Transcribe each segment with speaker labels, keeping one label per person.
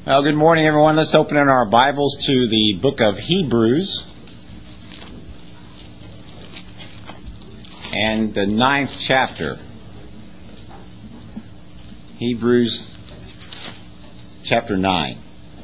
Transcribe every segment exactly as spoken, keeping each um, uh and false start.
Speaker 1: Well, good morning, everyone. Let's open in our Bibles to the book of Hebrews and the ninth chapter. Hebrews chapter nine.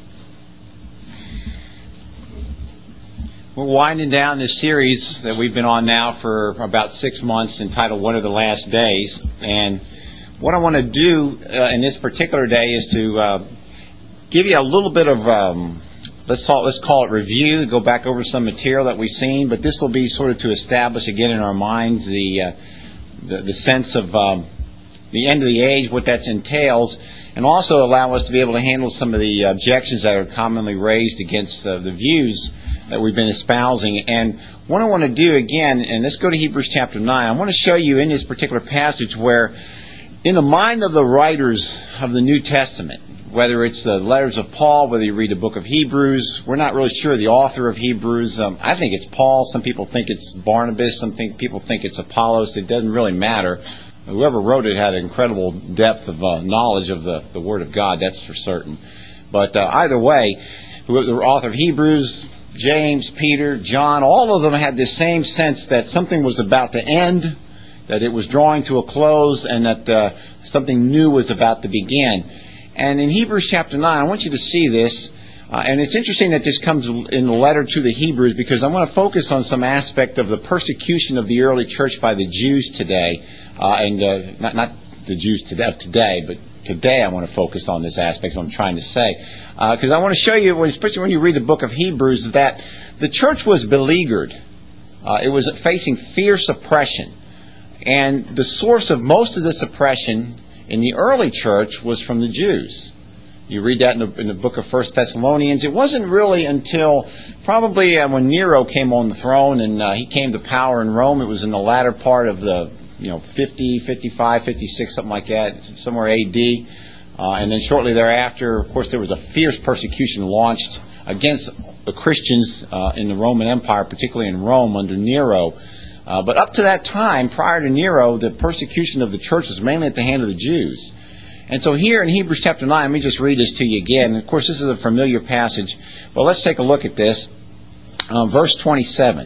Speaker 1: We're winding down this series that we've been on now for about six months entitled What Are the Last Days? And what I want to do uh, in this particular day is to uh, give you a little bit of, um, let's, call, let's call it review, go back over some material that we've seen, but this will be sort of to establish again in our minds the uh, the, the sense of um, the end of the age, what that entails, and also allow us to be able to handle some of the objections that are commonly raised against uh, the views that we've been espousing. And what I want to do again, and let's go to Hebrews chapter nine, I want to show you in this particular passage where in the mind of the writers of the New Testament, whether it's the letters of Paul, whether you read the book of Hebrews, we're not really sure the author of Hebrews. Um, I think it's Paul. Some people think it's Barnabas. Some think, people think it's Apollos. It doesn't really matter. Whoever wrote it had an incredible depth of uh, knowledge of the, the Word of God, that's for certain. But uh, either way, whoever the author of Hebrews, James, Peter, John, all of them had this same sense that something was about to end, that it was drawing to a close, and that uh, something new was about to begin. And in Hebrews chapter nine, I want you to see this. Uh, and it's interesting that this comes in the letter to the Hebrews because I want to focus on some aspect of the persecution of the early church by the Jews today. Uh, and uh, not, not the Jews today, of today, but today I want to focus on this aspect, what I'm trying to say. Because uh, I want to show you, especially when you read the book of Hebrews, that the church was beleaguered. Uh, it was facing fierce oppression. And the source of most of this oppression in the early church was from the Jews. You read that in the, in the book of First Thessalonians. It wasn't really until probably uh, when Nero came on the throne and uh, he came to power in Rome. It was in the latter part of the you know fifty, fifty-five, fifty-six, something like that, somewhere A D. Uh, and then shortly thereafter, of course, there was a fierce persecution launched against the Christians uh, in the Roman Empire, particularly in Rome under Nero. Uh, but up to that time, prior to Nero, the persecution of the church was mainly at the hand of the Jews. And so here in Hebrews chapter nine, let me just read this to you again. And of course, this is a familiar passage, but let's take a look at this. Uh, verse twenty-seven.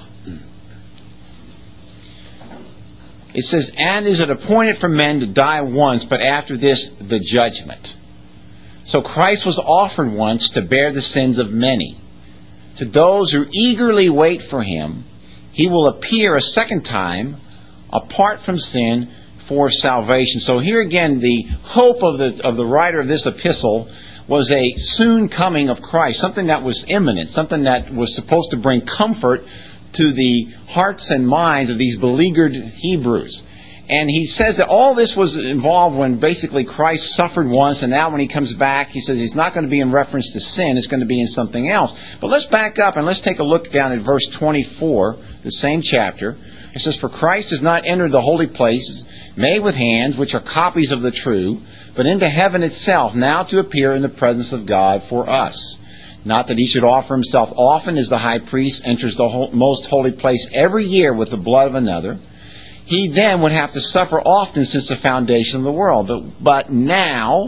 Speaker 1: It says, "And is it appointed for men to die once, but after this the judgment? So Christ was offered once to bear the sins of many. To those who eagerly wait for him, he will appear a second time apart from sin for salvation." So here again, the hope of the of the writer of this epistle was a soon coming of Christ, something that was imminent, something that was supposed to bring comfort to the hearts and minds of these beleaguered Hebrews. And he says that all this was involved when basically Christ suffered once, and now when he comes back, he says he's not going to be in reference to sin, it's going to be in something else. But let's back up and let's take a look down at verse twenty-four, the same chapter. It says, "For Christ has not entered the holy places made with hands, which are copies of the true, but into heaven itself, now to appear in the presence of God for us. Not that he should offer himself often, as the high priest enters the most holy place every year with the blood of another. He then would have to suffer often since the foundation of the world. But, but now,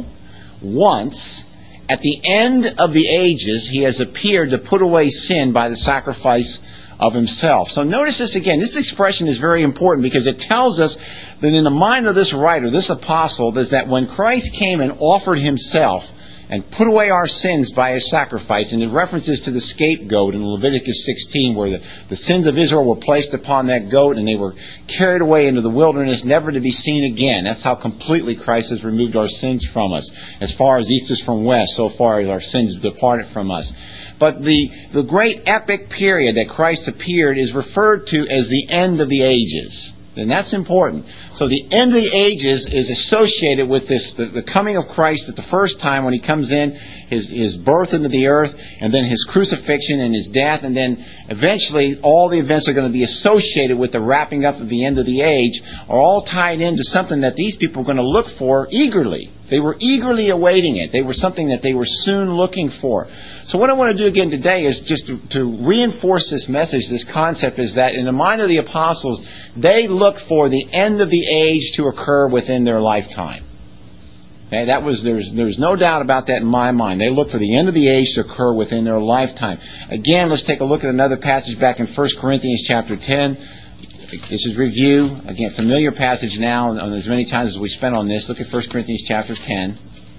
Speaker 1: once, at the end of the ages, he has appeared to put away sin by the sacrifice of himself." So notice this again. This expression is very important because it tells us that in the mind of this writer, this apostle, is that when Christ came and offered himself and put away our sins by his sacrifice, and it references to the scapegoat in Leviticus sixteen, where the, the sins of Israel were placed upon that goat and they were carried away into the wilderness, never to be seen again. That's how completely Christ has removed our sins from us. As far as east is from west, so far as our sins departed from us. But the, the great epic period that Christ appeared is referred to as the end of the ages. And that's important. So the end of the ages is associated with this, the, the coming of Christ at the first time when he comes in, his, his birth into the earth, and then his crucifixion and his death, and then eventually all the events are going to be associated with the wrapping up of the end of the age, are all tied into something that these people are going to look for eagerly. They were eagerly awaiting it. They were something that they were soon looking for. So what I want to do again today is just to, to reinforce this message, this concept, is that in the mind of the apostles, they looked for the end of the age to occur within their lifetime. Okay, that was there's there's no doubt about that in my mind. They look for the end of the age to occur within their lifetime. Again, let's take a look at another passage back in First Corinthians chapter ten. This is review. Again, familiar passage now, and as many times as we spent on this. Look at First Corinthians chapter ten.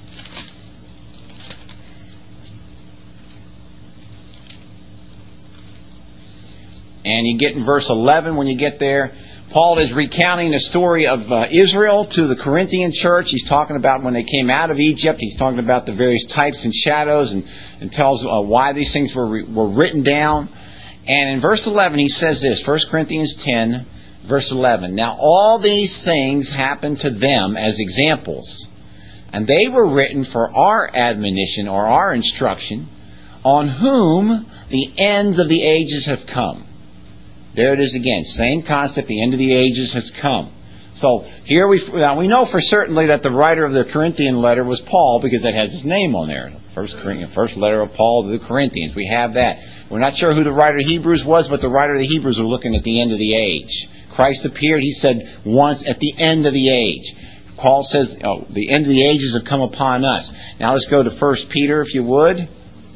Speaker 1: And you get in verse eleven when you get there. Paul is recounting the story of uh, Israel to the Corinthian church. He's talking about when they came out of Egypt. He's talking about the various types and shadows, and, and tells uh, why these things were re- were written down. And in verse eleven he says this, First Corinthians ten, verse eleven. Now all these things happened to them as examples, and they were written for our admonition or our instruction, on whom the ends of the ages have come. There it is again. Same concept. The end of the ages has come. So here we now we know for certainly that the writer of the Corinthian letter was Paul, because that has his name on there. First Corinthians, first letter of Paul to the Corinthians. We have that. We're not sure who the writer of Hebrews was, but the writer of the Hebrews were looking at the end of the age. Christ appeared, he said, once at the end of the age. Paul says, oh, the end of the ages have come upon us. Now let's go to First Peter, if you would.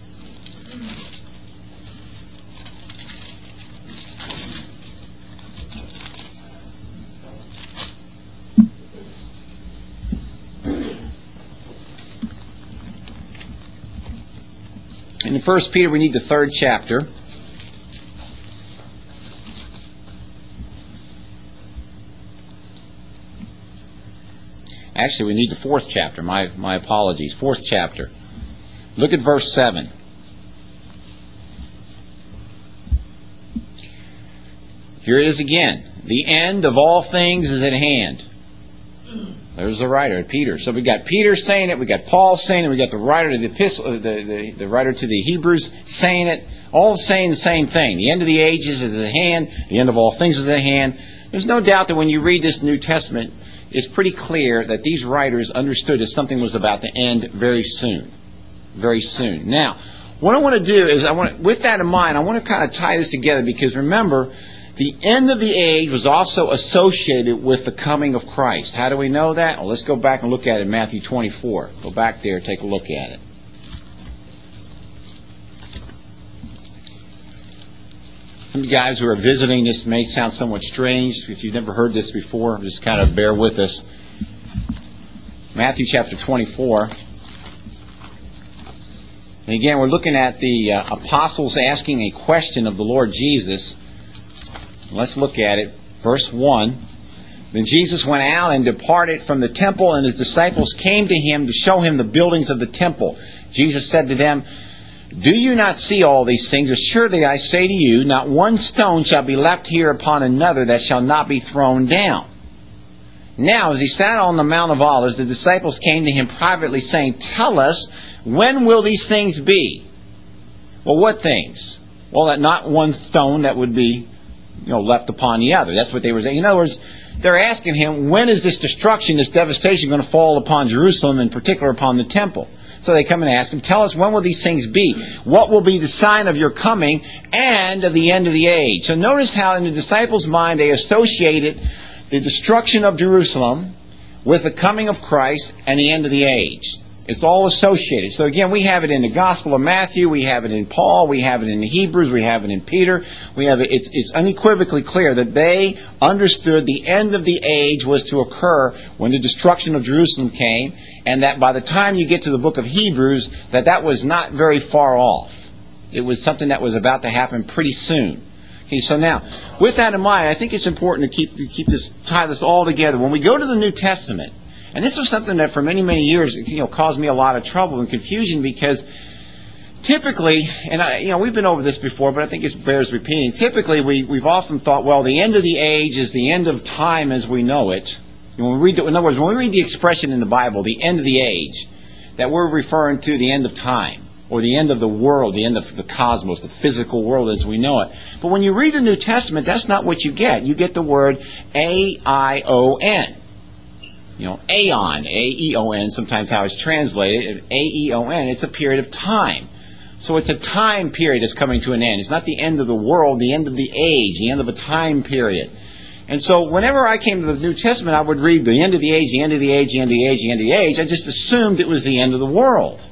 Speaker 1: In First Peter, we need the third chapter. Actually, we need the fourth chapter. My, my apologies. Fourth chapter. Look at verse seven. Here it is again. The end of all things is at hand. There's the writer, Peter. So we got Peter saying it, we got Paul saying it, we got the writer to the epistle, the, the, the writer to the Hebrews saying it, all saying the same thing. The end of the ages is at hand, the end of all things is at hand. There's no doubt that when you read this New Testament, it's pretty clear that these writers understood that something was about to end very soon. Very soon. Now, what I want to do is, I want to, with that in mind, I want to kind of tie this together, because remember, the end of the age was also associated with the coming of Christ. How do we know that? Well, let's go back and look at it in Matthew twenty-four. Go back there, take a look at it. Some of you guys who are visiting, this may sound somewhat strange. If you've never heard this before, just kind of bear with us. Matthew chapter twenty-four. And again, we're looking at the uh, apostles asking a question of the Lord Jesus. Let's look at it. Verse one. Then Jesus went out and departed from the temple, and his disciples came to him to show him the buildings of the temple. Jesus said to them, Do you not see all these things? Assuredly I say to you, not one stone shall be left here upon another that shall not be thrown down. Now, as he sat on the Mount of Olives, the disciples came to him privately, saying, Tell us, when will these things be? Well, what things? Well, that not one stone that would be you know, left upon the other. That's what they were saying. In other words, they're asking him, when is this destruction, this devastation going to fall upon Jerusalem, in particular upon the temple? So they come and ask him, tell us, when will these things be? What will be the sign of your coming and of the end of the age? So notice how in the disciples' mind they associated the destruction of Jerusalem with the coming of Christ and the end of the age. It's all associated. So again, we have it in the Gospel of Matthew, we have it in Paul, we have it in the Hebrews, we have it in Peter. We have it. It's, it's unequivocally clear that they understood the end of the age was to occur when the destruction of Jerusalem came, and that by the time you get to the book of Hebrews, that that was not very far off. It was something that was about to happen pretty soon. Okay, so now, with that in mind, I think it's important to keep to keep this tie this all together. When we go to the New Testament, and this was something that for many, many years, you know, caused me a lot of trouble and confusion, because typically, and I, you know, we've been over this before, but I think it bears repeating. Typically, we we've often thought, well, the end of the age is the end of time as we know it. When we read, the, in other words, when we read the expression in the Bible, the end of the age, that we're referring to the end of time, or the end of the world, the end of the cosmos, the physical world as we know it. But when you read the New Testament, that's not what you get. You get the word A I O N. You know, aeon, A E O N, sometimes how it's translated, A E O N, it's a period of time. So it's a time period that's coming to an end. It's not the end of the world, the end of the age, the end of a time period. And so whenever I came to the New Testament, I would read the end of the age, the end of the age, the end of the age, the end of the age. I just assumed it was the end of the world.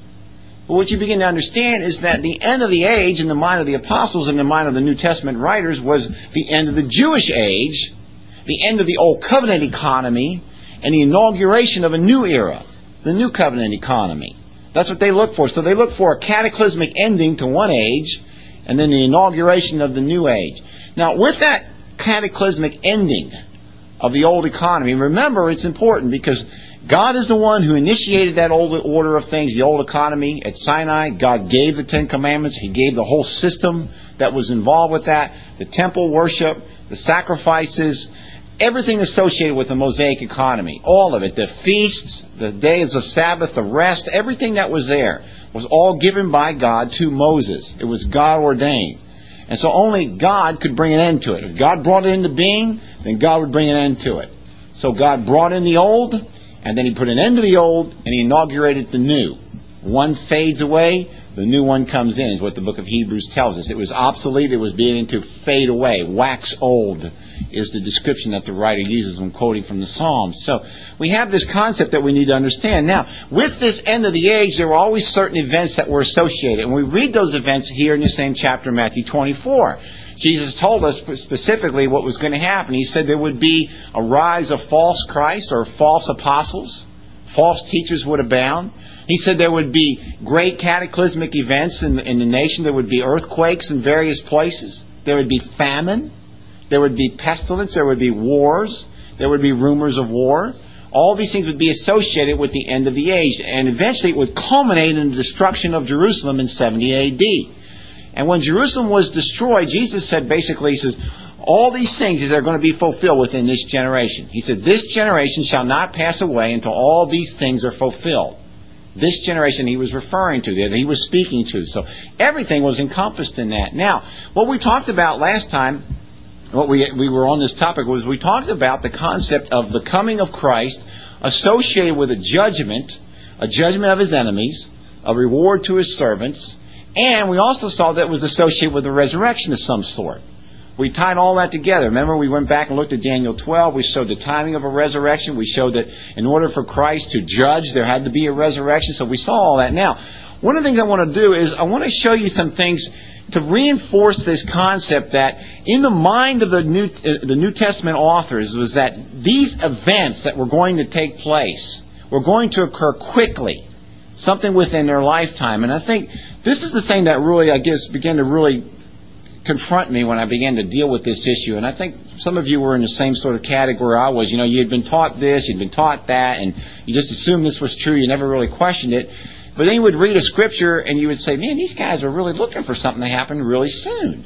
Speaker 1: But what you begin to understand is that the end of the age in the mind of the apostles and the mind of the New Testament writers was the end of the Jewish age, the end of the Old Covenant economy, and the inauguration of a new era, the New Covenant economy. That's what they look for. So they look for a cataclysmic ending to one age, and then the inauguration of the new age. Now, with that cataclysmic ending of the old economy, remember, it's important because God is the one who initiated that old order of things, the old economy at Sinai. God gave the Ten Commandments. He gave the whole system that was involved with that, the temple worship, the sacrifices, everything associated with the Mosaic economy, all of it, the feasts, the days of Sabbath, the rest, everything that was there was all given by God to Moses. It was God ordained. And so only God could bring an end to it. If God brought it into being, then God would bring an end to it. So God brought in the old, and then He put an end to the old, and He inaugurated the new. One fades away, the new one comes in, is what the book of Hebrews tells us. It was obsolete, it was beginning to fade away. Wax old is the description that the writer uses when quoting from the Psalms. So we have this concept that we need to understand. Now, with this end of the age, there were always certain events that were associated. And we read those events here in the same chapter, Matthew twenty-four. Jesus told us specifically what was going to happen. He said there would be a rise of false Christ or false apostles. False teachers would abound. He said there would be great cataclysmic events in the, in the nation. There would be earthquakes in various places. There would be famine. There would be pestilence. There would be wars. There would be rumors of war. All these things would be associated with the end of the age. And eventually it would culminate in the destruction of Jerusalem in seventy A D. And when Jerusalem was destroyed, Jesus said basically, He says, all these things are going to be fulfilled within this generation. He said, this generation shall not pass away until all these things are fulfilled. This generation He was referring to, that He was speaking to. So everything was encompassed in that. Now, what we talked about last time, what we we were on this topic, was we talked about the concept of the coming of Christ associated with a judgment, a judgment of His enemies, a reward to His servants, and we also saw that it was associated with a resurrection of some sort. We tied all that together. Remember, we went back and looked at Daniel twelve. We showed the timing of a resurrection. We showed that in order for Christ to judge, there had to be a resurrection. So we saw all that. Now, one of the things I want to do is I want to show you some things to reinforce this concept that in the mind of the New, uh, the New Testament authors was that these events that were going to take place were going to occur quickly, something within their lifetime. And I think this is the thing that really, I guess, began to really confront me when I began to deal with this issue. And I think some of you were in the same sort of category I was. You know, you had been taught this, you'd been taught that, and you just assumed this was true. You never really questioned it. But then you would read a scripture and you would say, man, these guys are really looking for something to happen really soon.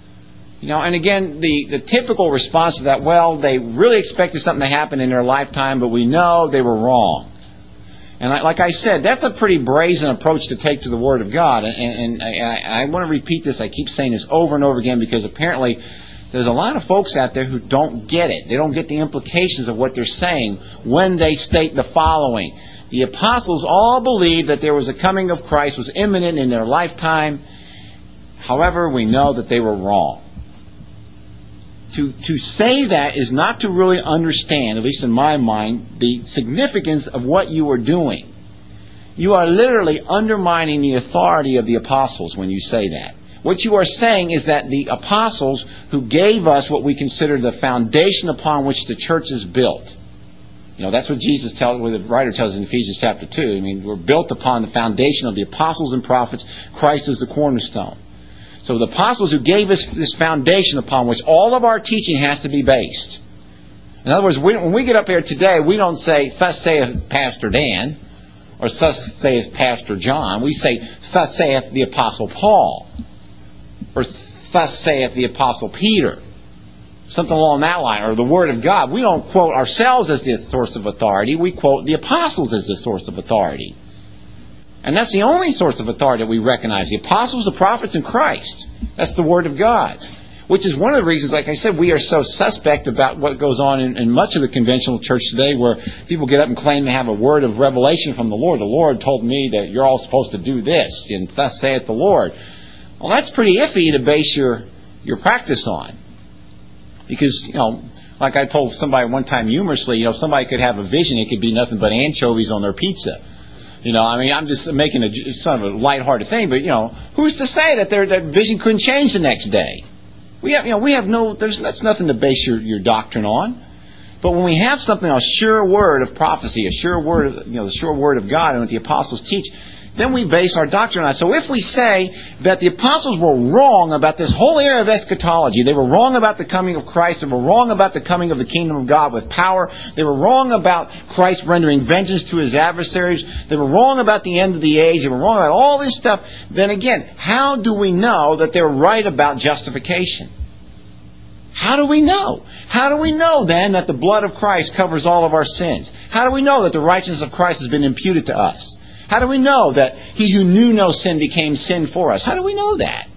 Speaker 1: You know, and again, the, the typical response to that, well, they really expected something to happen in their lifetime, but we know they were wrong. And I, like I said, that's a pretty brazen approach to take to the Word of God. And, and, and I, I want to repeat this. I keep saying this over and over again because apparently there's a lot of folks out there who don't get it. They don't get the implications of what they're saying when they state the following. The apostles all believed that there was a coming of Christ was imminent in their lifetime. However, we know that they were wrong. To, to say that is not to really understand, at least in my mind, the significance of what you are doing. You are literally undermining the authority of the apostles when you say that. What you are saying is that the apostles who gave us what we consider the foundation upon which the church is built. You know, that's what Jesus tells, what the writer tells us in Ephesians chapter two. I mean, we're built upon the foundation of the apostles and prophets. Christ is the cornerstone. So the apostles who gave us this foundation upon which all of our teaching has to be based. In other words, we, when we get up here today, we don't say, thus saith Pastor Dan, or thus saith Pastor John. We say, thus saith the Apostle Paul, or thus saith the Apostle Peter. Something along that line, or the Word of God. We don't quote ourselves as the source of authority. We quote the apostles as the source of authority. And that's the only source of authority that we recognize. The apostles, the prophets, and Christ. That's the Word of God. Which is one of the reasons, like I said, we are so suspect about what goes on in, in much of the conventional church today, where people get up and claim they have a word of revelation from the Lord. The Lord told me that you're all supposed to do this, and thus saith the Lord. Well, that's pretty iffy to base your, your practice on. Because, you know, Like I told somebody one time humorously, you know, somebody could have a vision, it could be nothing but anchovies on their pizza. You know, I mean, I'm just making a sort of a lighthearted thing, but, you know, who's to say that their that vision couldn't change the next day? We have, you know, we have no, there's that's nothing to base your, your doctrine on. But when we have something, a sure word of prophecy, a sure word of, you know, the sure word of God and what the apostles teach, then we base our doctrine on it. So if we say that the apostles were wrong about this whole area of eschatology, they were wrong about the coming of Christ, they were wrong about the coming of the kingdom of God with power, they were wrong about Christ rendering vengeance to his adversaries, they were wrong about the end of the age, they were wrong about all this stuff, then again, how do we know that they're right about justification? How do we know? How do we know then that the blood of Christ covers all of our sins? How do we know that the righteousness of Christ has been imputed to us? How do we know that he who knew no sin became sin for us? How do we know that?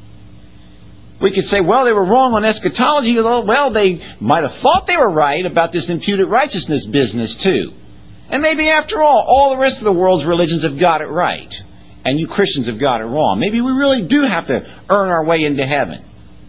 Speaker 1: We could say, well, they were wrong on eschatology. Well, they might have thought they were right about this imputed righteousness business too. And maybe after all, all the rest of the world's religions have got it right. And you Christians have got it wrong. Maybe we really do have to earn our way into heaven.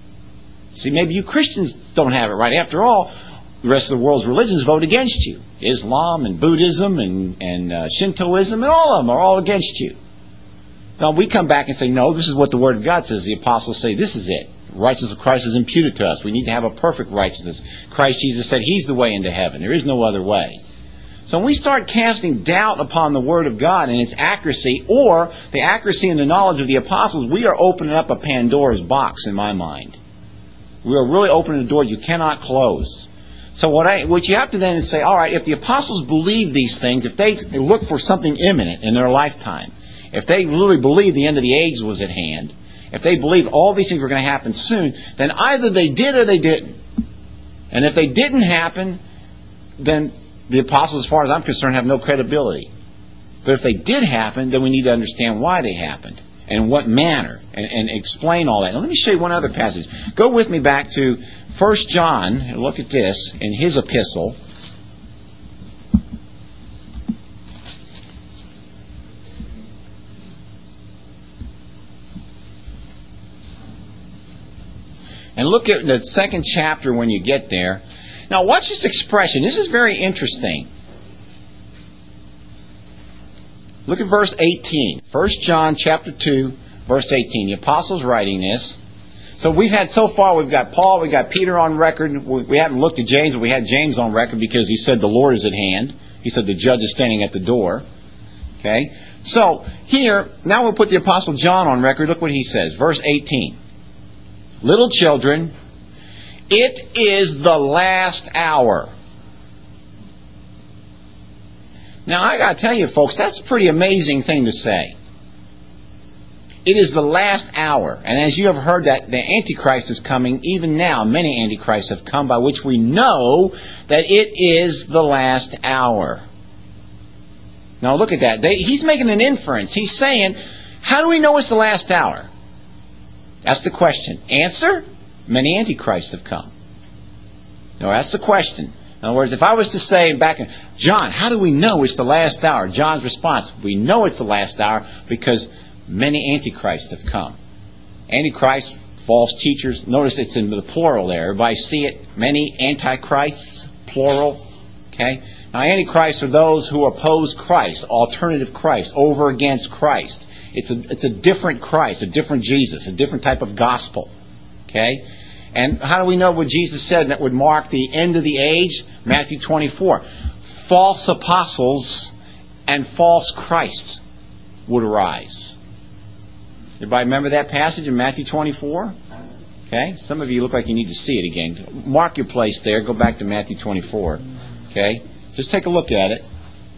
Speaker 1: See, maybe you Christians don't have it right. After all, the rest of the world's religions vote against you. Islam and Buddhism and, and uh, Shintoism and all of them are all against you. Now we come back and say, no, this is what the Word of God says. The apostles say, this is it. The righteousness of Christ is imputed to us. We need to have a perfect righteousness. Christ Jesus said he's the way into heaven. There is no other way. So when we start casting doubt upon the Word of God and its accuracy, or the accuracy and the knowledge of the apostles, we are opening up a Pandora's box in my mind. We are really opening a door you cannot close. So what I, what you have to then is say, all right, if the apostles believe these things, if they look for something imminent in their lifetime, if they literally believe the end of the age was at hand, if they believe all these things were going to happen soon, then either they did or they didn't. And if they didn't happen, then the apostles, as far as I'm concerned, have no credibility. But if they did happen, then we need to understand why they happened and in what manner, and, and explain all that. Now let me show you one other passage. Go with me back to First John, and look at this, in his epistle. And look at the second chapter when you get there. Now watch this expression. This is very interesting. Look at verse eighteen. First John chapter two, verse eighteen. The apostle's writing this. So we've had so far, we've got Paul, we've got Peter on record. We haven't looked at James, but we had James on record because he said the Lord is at hand. He said the judge is standing at the door. Okay? So here, now we'll put the apostle John on record. Look what he says. Verse eighteen. Little children, it is the last hour. Now I got to tell you folks, that's a pretty amazing thing to say. It is the last hour. And as you have heard that the Antichrist is coming, even now many Antichrists have come, by which we know that it is the last hour. Now look at that. They, he's making an inference. He's saying, how do we know it's the last hour? That's the question. Answer? Many Antichrists have come. No, that's the question. In other words, if I was to say back in, John, how do we know it's the last hour? John's response, we know it's the last hour because many Antichrists have come. Antichrists, false teachers. Notice it's in the plural there. Everybody see it? Many Antichrists, plural. Okay? Now, Antichrists are those who oppose Christ, alternative Christ, over against Christ. It's a, it's a different Christ, a different Jesus, a different type of gospel. Okay? And how do we know what Jesus said that would mark the end of the age? Matthew twenty-four. False apostles and false Christs would arise. Everybody remember that passage in Matthew twenty-four? Okay? Some of you look like you need to see it again. Mark your place there. Go back to Matthew twenty-four. Okay? Just take a look at it.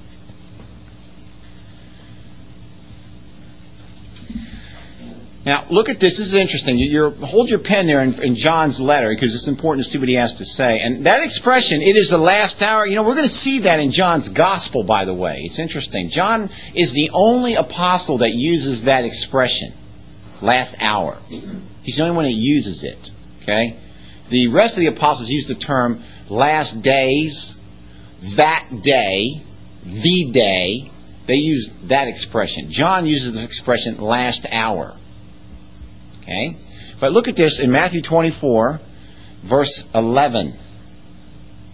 Speaker 1: Now, look at this. This is interesting. You, you're, hold your pen there in, in John's letter because it's important to see what he has to say. And that expression, it is the last hour, you know, we're going to see that in John's gospel, by the way. It's interesting. John is the only apostle that uses that expression, last hour. He's the only one that uses it. Okay? The rest of the apostles use the term last days, that day, the day. They use that expression. John uses the expression last hour. Okay? But look at this in Matthew twenty-four, verse eleven.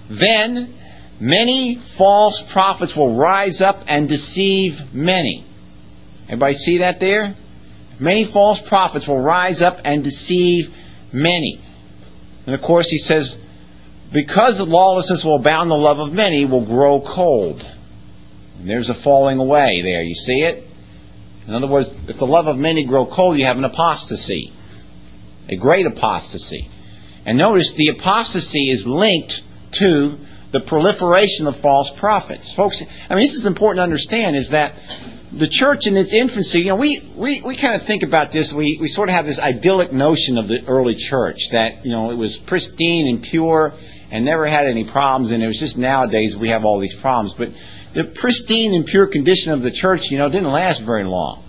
Speaker 1: Then many false prophets will rise up and deceive many. Everybody see that there? Many false prophets will rise up and deceive many. And of course he says, because the lawlessness will abound, the love of many will grow cold. And there's a falling away there. You see it? In other words, if the love of many grow cold, you have an apostasy. A great apostasy. And notice the apostasy is linked to the proliferation of false prophets. Folks, I mean, this is important to understand, is that the church in its infancy, you know, we, we, we kind of think about this, we, we sort of have this idyllic notion of the early church, that, you know, it was pristine and pure and never had any problems, and it was just nowadays we have all these problems. But the pristine and pure condition of the church, you know, didn't last very long.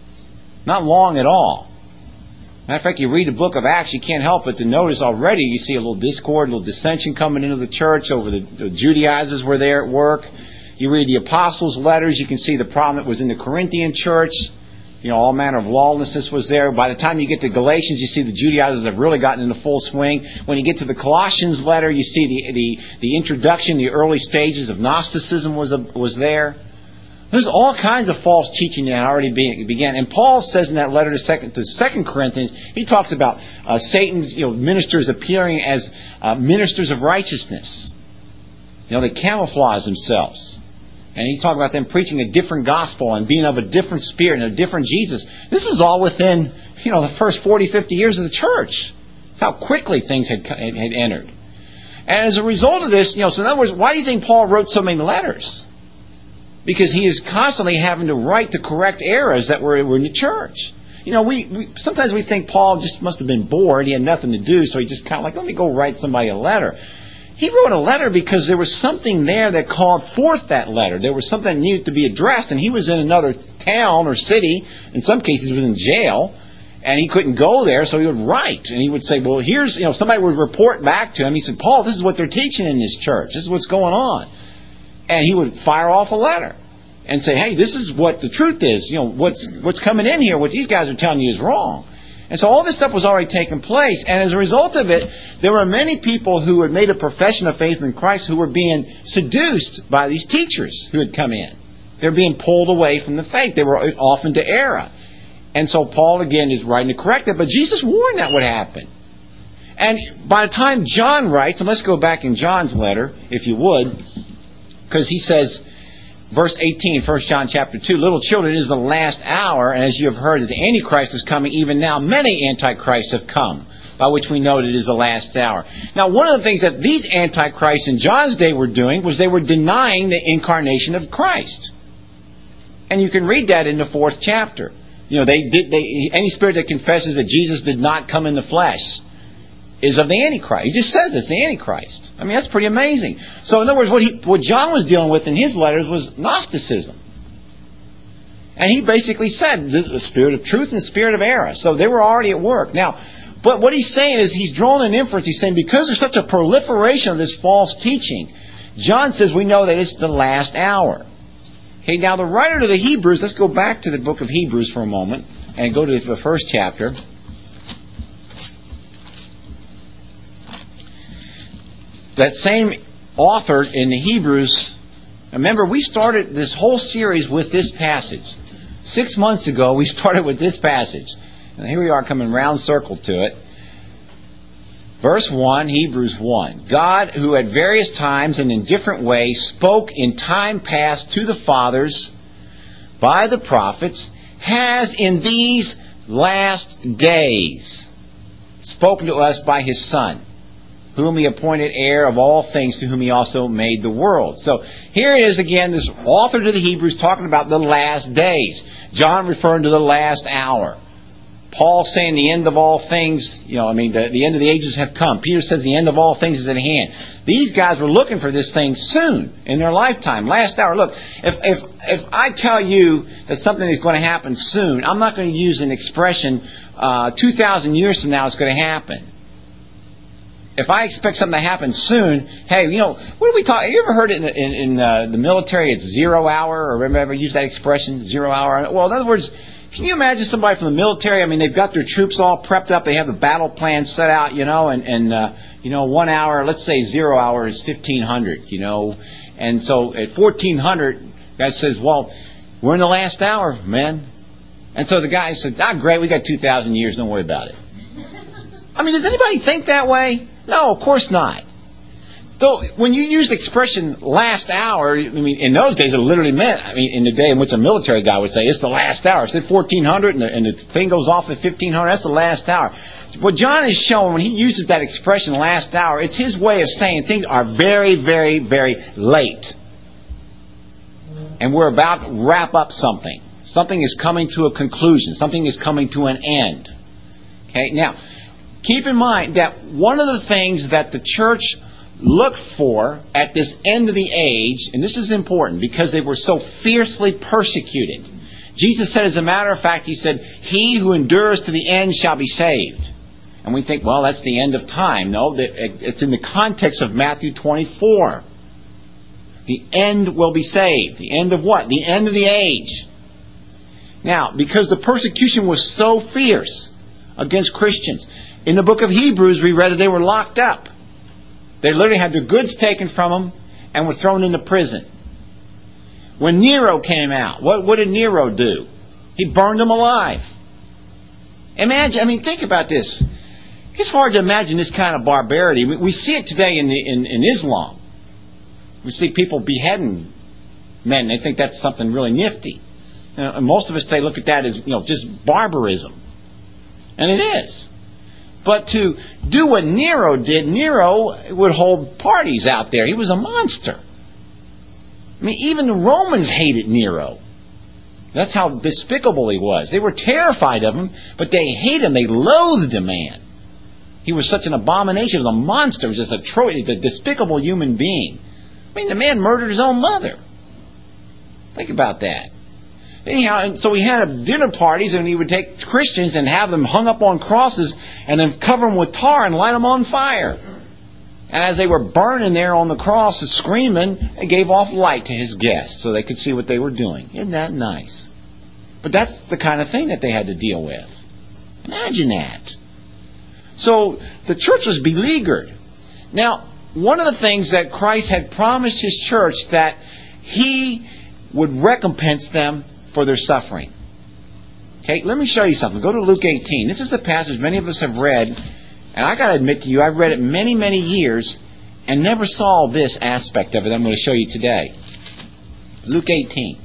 Speaker 1: Not long at all. Matter of fact, you read the book of Acts, you can't help but to notice already you see a little discord, a little dissension coming into the church over the, the Judaizers were there at work. You read the apostles' letters, you can see the problem that was in the Corinthian church. You know, all manner of lawlessness was there. By the time you get to Galatians, you see the Judaizers have really gotten into full swing. When you get to the Colossians letter, you see the the, the introduction, the early stages of Gnosticism was a, was there. There's all kinds of false teaching that already be, began. And Paul says in that letter to Second, to Second Corinthians, he talks about uh, Satan's you know, ministers appearing as uh, ministers of righteousness. You know, they camouflage themselves. And he's talking about them preaching a different gospel and being of a different spirit and a different Jesus. This is all within, you know, the first forty, fifty years of the church. That's how quickly things had, had entered. And as a result of this, you know, so in other words, why do you think Paul wrote so many letters? Because he is constantly having to write to correct errors that were, were in the church. You know, we, we sometimes we think Paul just must have been bored. He had nothing to do, so he just kind of like, let me go write somebody a letter. He wrote a letter because there was something there that called forth that letter. There was something that needed to be addressed, and he was in another town or city. In some cases, he was in jail, and he couldn't go there, so he would write. And he would say, well, here's, you know, somebody would report back to him. He said, Paul, this is what they're teaching in this church. This is what's going on. And he would fire off a letter and say, hey, this is what the truth is. You know, what's what's coming in here, what these guys are telling you is wrong. And so all this stuff was already taking place. And as a result of it, there were many people who had made a profession of faith in Christ who were being seduced by these teachers who had come in. They were being pulled away from the faith. They were off into error. And so Paul, again, is writing to correct it. But Jesus warned that would happen. And by the time John writes, and let's go back in John's letter, if you would, because he says, verse eighteen, First John chapter two, little children, it is the last hour, and as you have heard that the Antichrist is coming, even now many Antichrists have come, by which we know that it is the last hour. Now, one of the things that these Antichrists in John's day were doing was they were denying the incarnation of Christ. And you can read that in the fourth chapter. You know, they did. They, any spirit that confesses that Jesus did not come in the flesh is of the Antichrist. He just says it's the Antichrist. I mean, that's pretty amazing. So in other words, what, he, what John was dealing with in his letters was Gnosticism. And he basically said the spirit of truth and the spirit of error. So they were already at work. Now, but what he's saying is he's drawing an inference. He's saying because there's such a proliferation of this false teaching, John says we know that it's the last hour. Okay, now the writer to the Hebrews, let's go back to the book of Hebrews for a moment and go to the first chapter. That same author in the Hebrews, remember we started this whole series with this passage. Six months ago we started with this passage. And here we are coming round circle to it. Verse one, Hebrews one. God, who at various times and in different ways spoke in time past to the fathers by the prophets, has in these last days spoken to us by His Son, whom He appointed heir of all things, to whom He also made the world. So here it is again, this author to the Hebrews talking about the last days. John referring to the last hour. Paul saying the end of all things, you know, I mean, the, the end of the ages have come. Peter says the end of all things is at hand. These guys were looking for this thing soon, in their lifetime, last hour. Look, if if if I tell you that something is going to happen soon, I'm not going to use an expression, uh, two thousand years from now it's going to happen. If I expect something to happen soon, hey, you know, what do we talk? Have you ever heard it in, in, in uh, the military? It's zero hour, or remember ever used that expression, zero hour? Well, in other words, Can you imagine somebody from the military? I mean, they've got their troops all prepped up. They have the battle plan set out, you know, and, and uh, you know, one hour, let's say zero hour is fifteen hundred, you know. And so at fourteen hundred, guy says, well, we're in the last hour, man. And so the guy said, ah, great, we got two thousand years, don't worry about it. I mean, does anybody think that way? No, of course not. Though, when you use the expression last hour, I mean, in those days it literally meant, I mean, in the day in which a military guy would say, it's the last hour. It's at fourteen hundred and the, and the thing goes off at fifteen hundred, that's the last hour. What John is showing when he uses that expression last hour, it's his way of saying things are very, very, very late. And we're about to wrap up something. Something is coming to a conclusion. Something is coming to an end. Okay, now, keep in mind that one of the things that the church looked for at this end of the age, and this is important because they were so fiercely persecuted. Jesus said, as a matter of fact, he said, he who endures to the end shall be saved. And we think, well, that's the end of time. No, it's in the context of Matthew twenty-four. The end will be saved. The end of what? The end of the age. Now, because the persecution was so fierce against Christians, in the book of Hebrews we read that they were locked up. They literally had their goods taken from them and were thrown into prison. When Nero came out, what, what did Nero do? He burned them alive. Imagine, I mean, think about this. It's hard to imagine this kind of barbarity. We, we see it today in, the, in, in Islam. We see people beheading men. They think that's something really nifty. You know, and most of us today look at that as, you know, just barbarism. And it is. But to do what Nero did, Nero would hold parties out there. He was a monster. I mean, even the Romans hated Nero. That's how despicable he was. They were terrified of him, but they hated him. They loathed the man. He was such an abomination. He was a monster. He was just a, tro- a despicable human being. I mean, the man murdered his own mother. Think about that. Anyhow, and so he had dinner parties, and he would take Christians and have them hung up on crosses and then cover them with tar and light them on fire. And as they were burning there on the cross and screaming, they gave off light to his guests so they could see what they were doing. Isn't that nice? But that's the kind of thing that they had to deal with. Imagine that. So the church was beleaguered. Now, one of the things that Christ had promised his church, that he would recompense them for their suffering. Okay, let me show you something. Go to Luke eighteen. This is the passage many of us have read, and I got to admit to you, I've read it many, many years and never saw this aspect of it I'm going to show you today. Luke eighteen.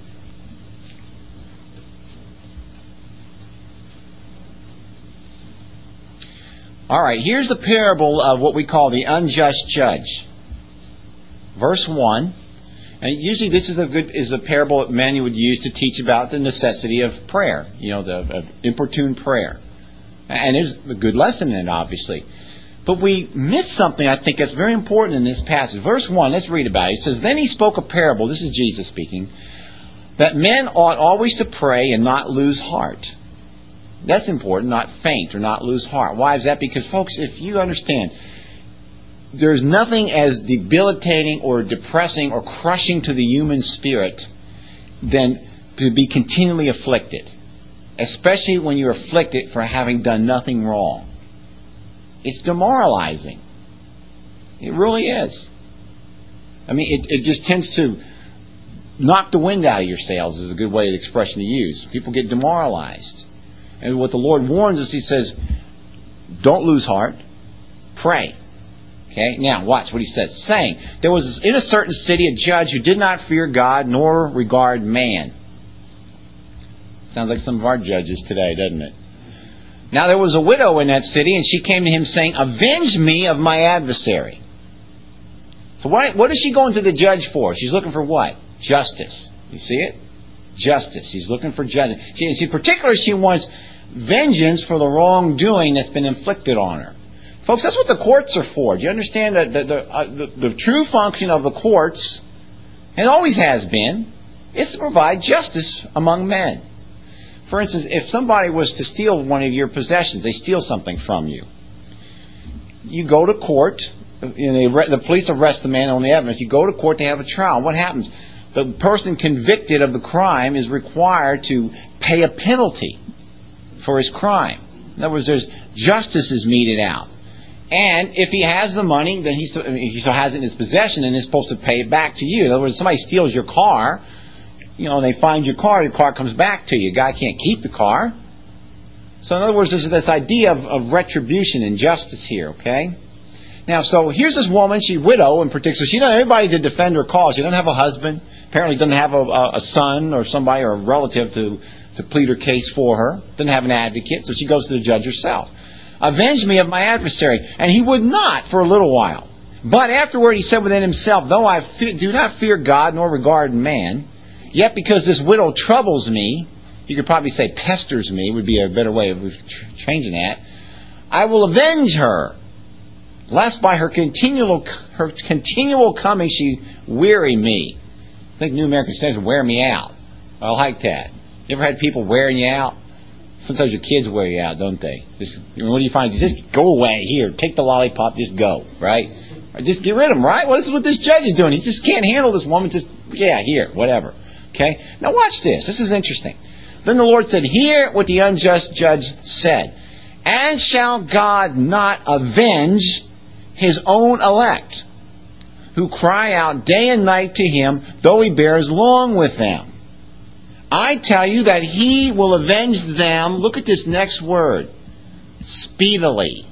Speaker 1: All right, here's the parable of what we call the unjust judge. Verse one. And usually this is a good is a parable that many would use to teach about the necessity of prayer, you know, the of importune prayer. And there's a good lesson in it, obviously. But we miss something, I think, that's very important in this passage. Verse one, let's read about it. It says, then he spoke a parable, this is Jesus speaking, that men ought always to pray and not lose heart. That's important, not faint or not lose heart. Why is that? Because, folks, if you understand, there's nothing as debilitating or depressing or crushing to the human spirit than to be continually afflicted. Especially when you're afflicted for having done nothing wrong. It's demoralizing. It really is. I mean, it, it just tends to knock the wind out of your sails, is a good way of expression to use. People get demoralized. And what the Lord warns us, he says, don't lose heart. Pray. Okay, now watch what he says. Saying, there was in a certain city a judge who did not fear God nor regard man. Sounds like some of our judges today, doesn't it? Now there was a widow in that city, and she came to him saying, avenge me of my adversary. So what, what is she going to the judge for? She's looking for what? Justice. You see it? Justice. She's looking for justice. She, in particular, she wants vengeance for the wrongdoing that's been inflicted on her. Folks, that's what the courts are for. Do you understand that the, the, uh, the, the true function of the courts, and always has been, is to provide justice among men. For instance, if somebody was to steal one of your possessions, they steal something from you. You go to court, and they, the police arrest the man on the evidence. You go to court to have a trial. What happens? The person convicted of the crime is required to pay a penalty for his crime. In other words, there's justice is meted out. And if he has the money, then he, he still has it in his possession and is supposed to pay it back to you. In other words, if somebody steals your car, you know, and they find your car, the car comes back to you. A guy can't keep the car. So in other words, there's this idea of, of retribution and justice here, okay? Now, so here's this woman, she's a widow in particular. She doesn't have anybody to defend her cause. She doesn't have a husband. Apparently doesn't have a, a son or somebody or a relative to, to plead her case for her. Doesn't have an advocate, so she goes to the judge herself. Avenge me of my adversary. And he would not for a little while. But afterward he said within himself, though I fe- do not fear God nor regard man, yet because this widow troubles me, you could probably say pesters me, would be a better way of changing that, I will avenge her, lest by her continual her continual coming she weary me. I think New American Standard wear me out. I like that. You ever had people wearing you out? Sometimes your kids wear you out, don't they? Just, what do you find? Just go away. Here, take the lollipop, just go, right? Or just get rid of them, right? Well, this is what this judge is doing. He just can't handle this woman. Just, yeah, here, whatever. Okay? Now watch this. This is interesting. Then the Lord said, hear what the unjust judge said. And shall God not avenge his own elect, who cry out day and night to him, though he bears long with them? I tell you that he will avenge them. Look at this next word. Speedily.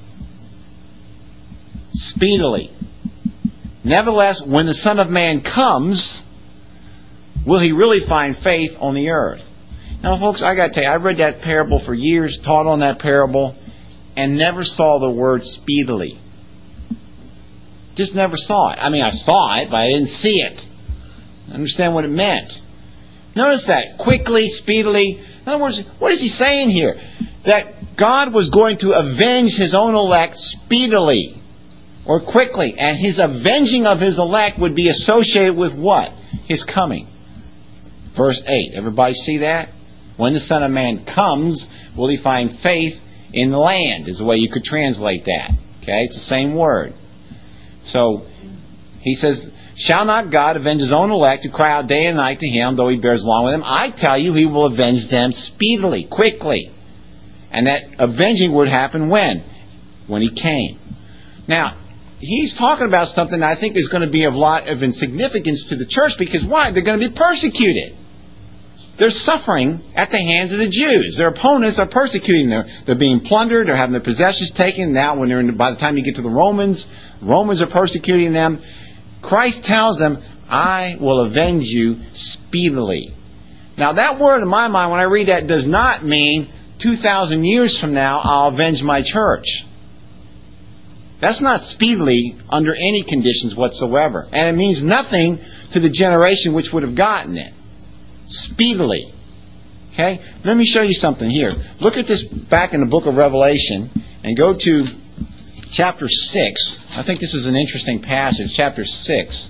Speaker 1: Speedily. Nevertheless, when the Son of Man comes, will he really find faith on the earth? Now, folks, I got to tell you, I read that parable for years, taught on that parable, and never saw the word speedily. Just never saw it. I mean, I saw it, but I didn't see it. I understand what it meant. Notice that. Quickly, speedily. In other words, what is he saying here? That God was going to avenge his own elect speedily or quickly. And his avenging of his elect would be associated with what? His coming. Verse eight. Everybody see that? When the Son of Man comes, will he find faith in the land, is the way you could translate that. Okay? It's the same word. So, he says, shall not God avenge his own elect who cry out day and night to him, though he bears long with them? I tell you, he will avenge them speedily, quickly. And that avenging would happen when? When he came. Now, he's talking about something that I think is going to be of a lot of significance to the church, because why? They're going to be persecuted. They're suffering at the hands of the Jews. Their opponents are persecuting them. They're being plundered. They're having their possessions taken. Now, when they're in, by the time you get to the Romans, Romans are persecuting them. Christ tells them, I will avenge you speedily. Now, that word in my mind, when I read that, does not mean two thousand years from now, I'll avenge my church. That's not speedily under any conditions whatsoever. And it means nothing to the generation which would have gotten it. Speedily. Okay? Let me show you something here. Look at this back in the book of Revelation and go to chapter six. I think this is an interesting passage. Chapter six.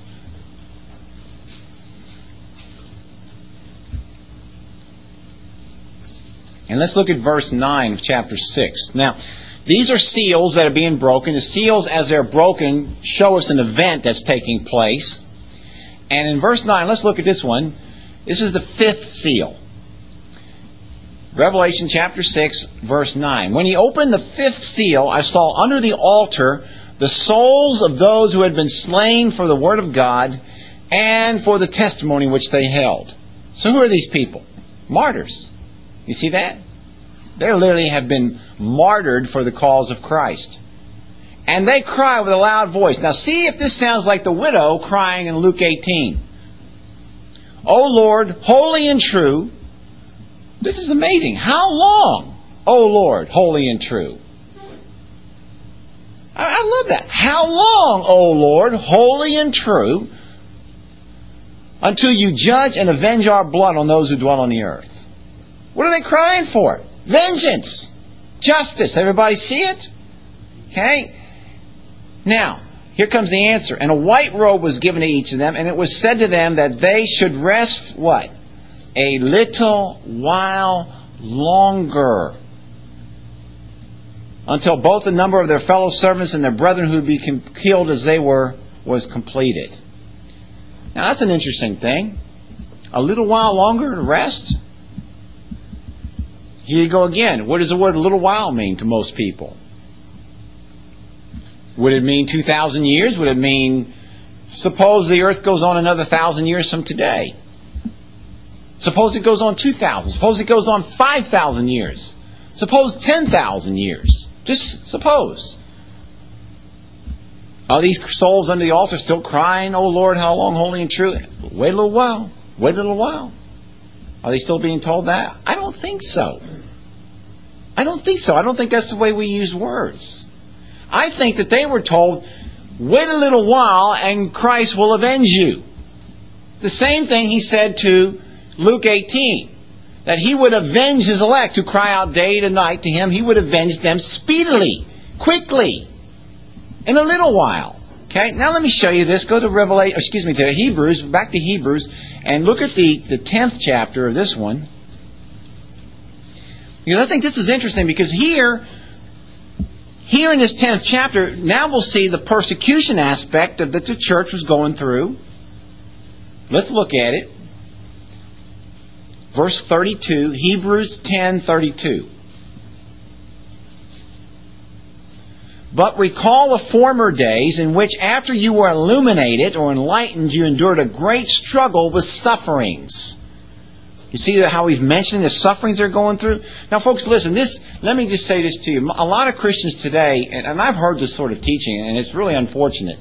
Speaker 1: And let's look at verse nine of chapter six. Now, these are seals that are being broken. The seals, as they're broken, show us an event that's taking place. And in verse nine, let's look at this one. This is the fifth seal. Revelation chapter six, verse nine. When he opened the fifth seal, I saw under the altar the souls of those who had been slain for the word of God and for the testimony which they held. So who are these people? Martyrs. You see that? They literally have been martyred for the cause of Christ. And they cry with a loud voice. Now see if this sounds like the widow crying in Luke eighteen. O Lord, holy and true. This is amazing. How long, O Lord, holy and true? I, I love that. How long, O Lord, holy and true, until you judge and avenge our blood on those who dwell on the earth? What are they crying for? Vengeance. Justice. Everybody see it? Okay? Now, here comes the answer. And a white robe was given to each of them, and it was said to them that they should rest, what? A little while longer, until both the number of their fellow servants and their brethren who would be killed as they were was completed. Now that's an interesting thing. A little while longer to rest? Here you go again. What does the word little while mean to most people? Would it mean two thousand years? Would it mean, suppose the earth goes on another one thousand years from today? Suppose it goes on two thousand. Suppose it goes on five thousand years. Suppose ten thousand years. Just suppose. Are these souls under the altar still crying, "Oh Lord, how long, holy and true"? Wait a little while. Wait a little while. Are they still being told that? I don't think so. I don't think so. I don't think that's the way we use words. I think that they were told, wait a little while and Christ will avenge you. The same thing he said to Luke eighteen. That he would avenge his elect who cry out day and night to him. He would avenge them speedily, quickly, in a little while. Okay, now let me show you this. Go to Revelation, excuse me, to Hebrews, back to Hebrews, and look at the, the tenth chapter of this one. Because I think this is interesting, because here, here in this tenth chapter, now we'll see the persecution aspect of that the church was going through. Let's look at it. Verse thirty-two, Hebrews ten thirty-two. But recall the former days in which after you were illuminated or enlightened, you endured a great struggle with sufferings. You see how we've mentioned the sufferings they're going through? Now, folks, listen, this, let me just say this to you. A lot of Christians today, and, and I've heard this sort of teaching, and it's really unfortunate.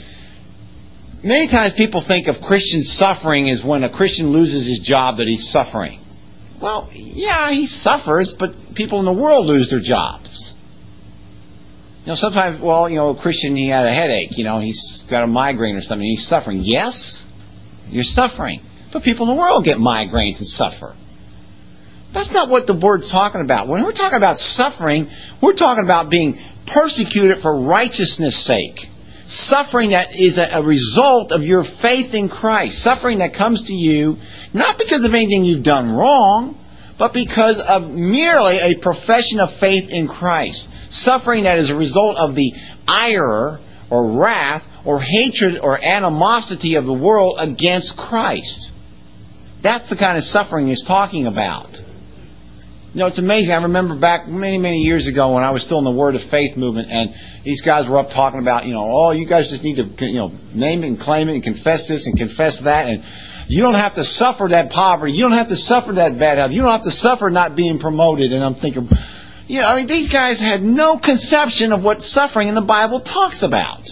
Speaker 1: Many times people think of Christian suffering as when a Christian loses his job that he's suffering. Well, yeah, he suffers, but people in the world lose their jobs. You know, sometimes, well, you know, a Christian, he had a headache, you know, he's got a migraine or something, he's suffering. Yes, you're suffering. But people in the world get migraines and suffer. That's not what the word's talking about. When we're talking about suffering, we're talking about being persecuted for righteousness' sake. Suffering that is a, a result of your faith in Christ. Suffering that comes to you not because of anything you've done wrong, but because of merely a profession of faith in Christ. Suffering that is a result of the ire or wrath or hatred or animosity of the world against Christ. That's the kind of suffering he's talking about. You know, it's amazing. I remember back many, many years ago when I was still in the Word of Faith movement, and these guys were up talking about, you know, oh, you guys just need to, you know, name it and claim it and confess this and confess that, and you don't have to suffer that poverty. You don't have to suffer that bad health. You don't have to suffer not being promoted. And I'm thinking, you know, I mean, these guys had no conception of what suffering in the Bible talks about.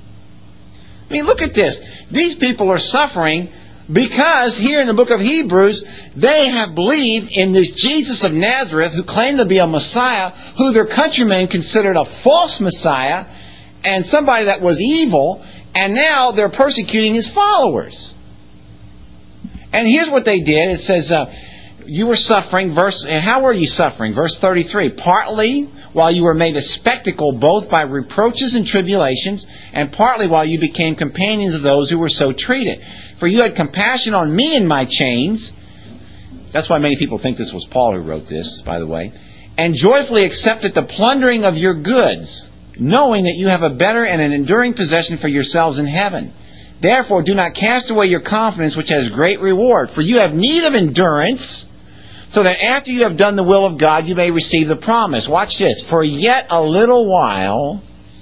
Speaker 1: I mean, look at this. These people are suffering because here in the book of Hebrews, they have believed in this Jesus of Nazareth who claimed to be a Messiah, who their countrymen considered a false Messiah and somebody that was evil, and now they're persecuting his followers. And here's what they did. It says, uh, you were suffering, verse, and how were you suffering? Verse thirty-three, partly while you were made a spectacle both by reproaches and tribulations, and partly while you became companions of those who were so treated. For you had compassion on me in my chains. That's why many people think this was Paul who wrote this, by the way. And joyfully accepted the plundering of your goods, knowing that you have a better and an enduring possession for yourselves in heaven. Therefore, do not cast away your confidence, which has great reward. For you have need of endurance, so that after you have done the will of God, you may receive the promise. Watch this. For yet a little while,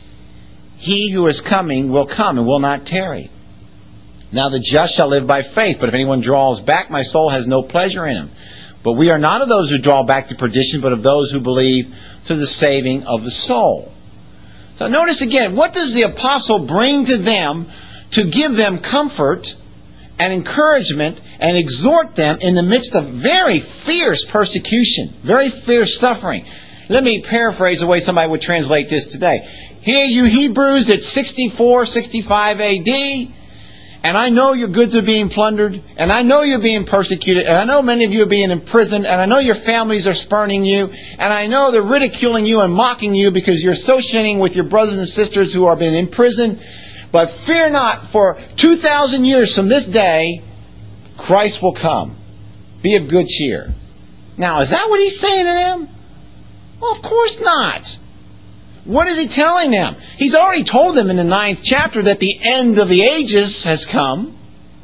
Speaker 1: he who is coming will come and will not tarry. Now the just shall live by faith, but if anyone draws back, my soul has no pleasure in him. But we are not of those who draw back to perdition, but of those who believe to the saving of the soul. So notice again, what does the apostle bring to them to give them comfort and encouragement and exhort them in the midst of very fierce persecution, very fierce suffering? Let me paraphrase the way somebody would translate this today. Here you Hebrews, it's sixty-four, sixty-five A D, and I know your goods are being plundered, and I know you're being persecuted, and I know many of you are being imprisoned, and I know your families are spurning you, and I know they're ridiculing you and mocking you because you're associating with your brothers and sisters who are being imprisoned. But fear not, for two thousand years from this day, Christ will come. Be of good cheer. Now, is that what he's saying to them? Well, of course not. What is he telling them? He's already told them in the ninth chapter that the end of the ages has come.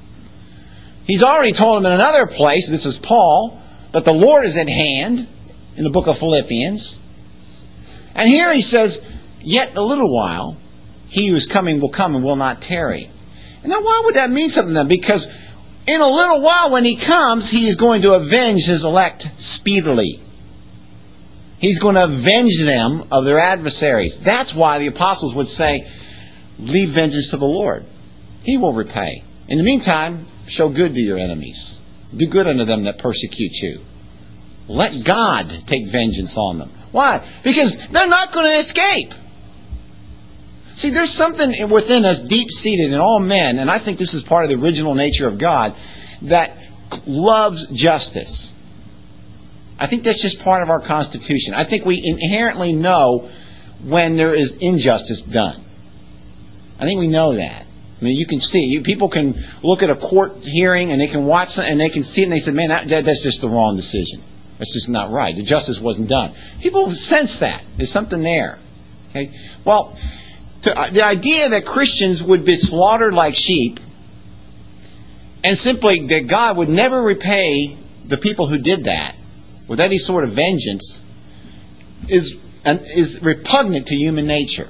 Speaker 1: He's already told them in another place, this is Paul, that the Lord is at hand. in the book of Philippians. And here he says, yet a little while, he who is coming will come and will not tarry. And now why would that mean something then? Because in a little while when he comes, he is going to avenge his elect speedily. He's going to avenge them of their adversaries. That's why the apostles would say, leave vengeance to the Lord. He will repay. In the meantime, show good to your enemies. Do good unto them that persecute you. Let God take vengeance on them. Why? Because they're not going to escape. See, there's something within us deep-seated in all men, and I think this is part of the original nature of God, that loves justice. I think that's just part of our constitution. I think we inherently know when there is injustice done. I think we know that. I mean, you can see. You, people can look at a court hearing and they can watch it and they can see it and they say, man, that, that's just the wrong decision. That's just not right. The justice wasn't done. People sense that. There's something there. Okay. Well, to, uh, the idea that Christians would be slaughtered like sheep and simply that God would never repay the people who did that with any sort of vengeance is an, is repugnant to human nature.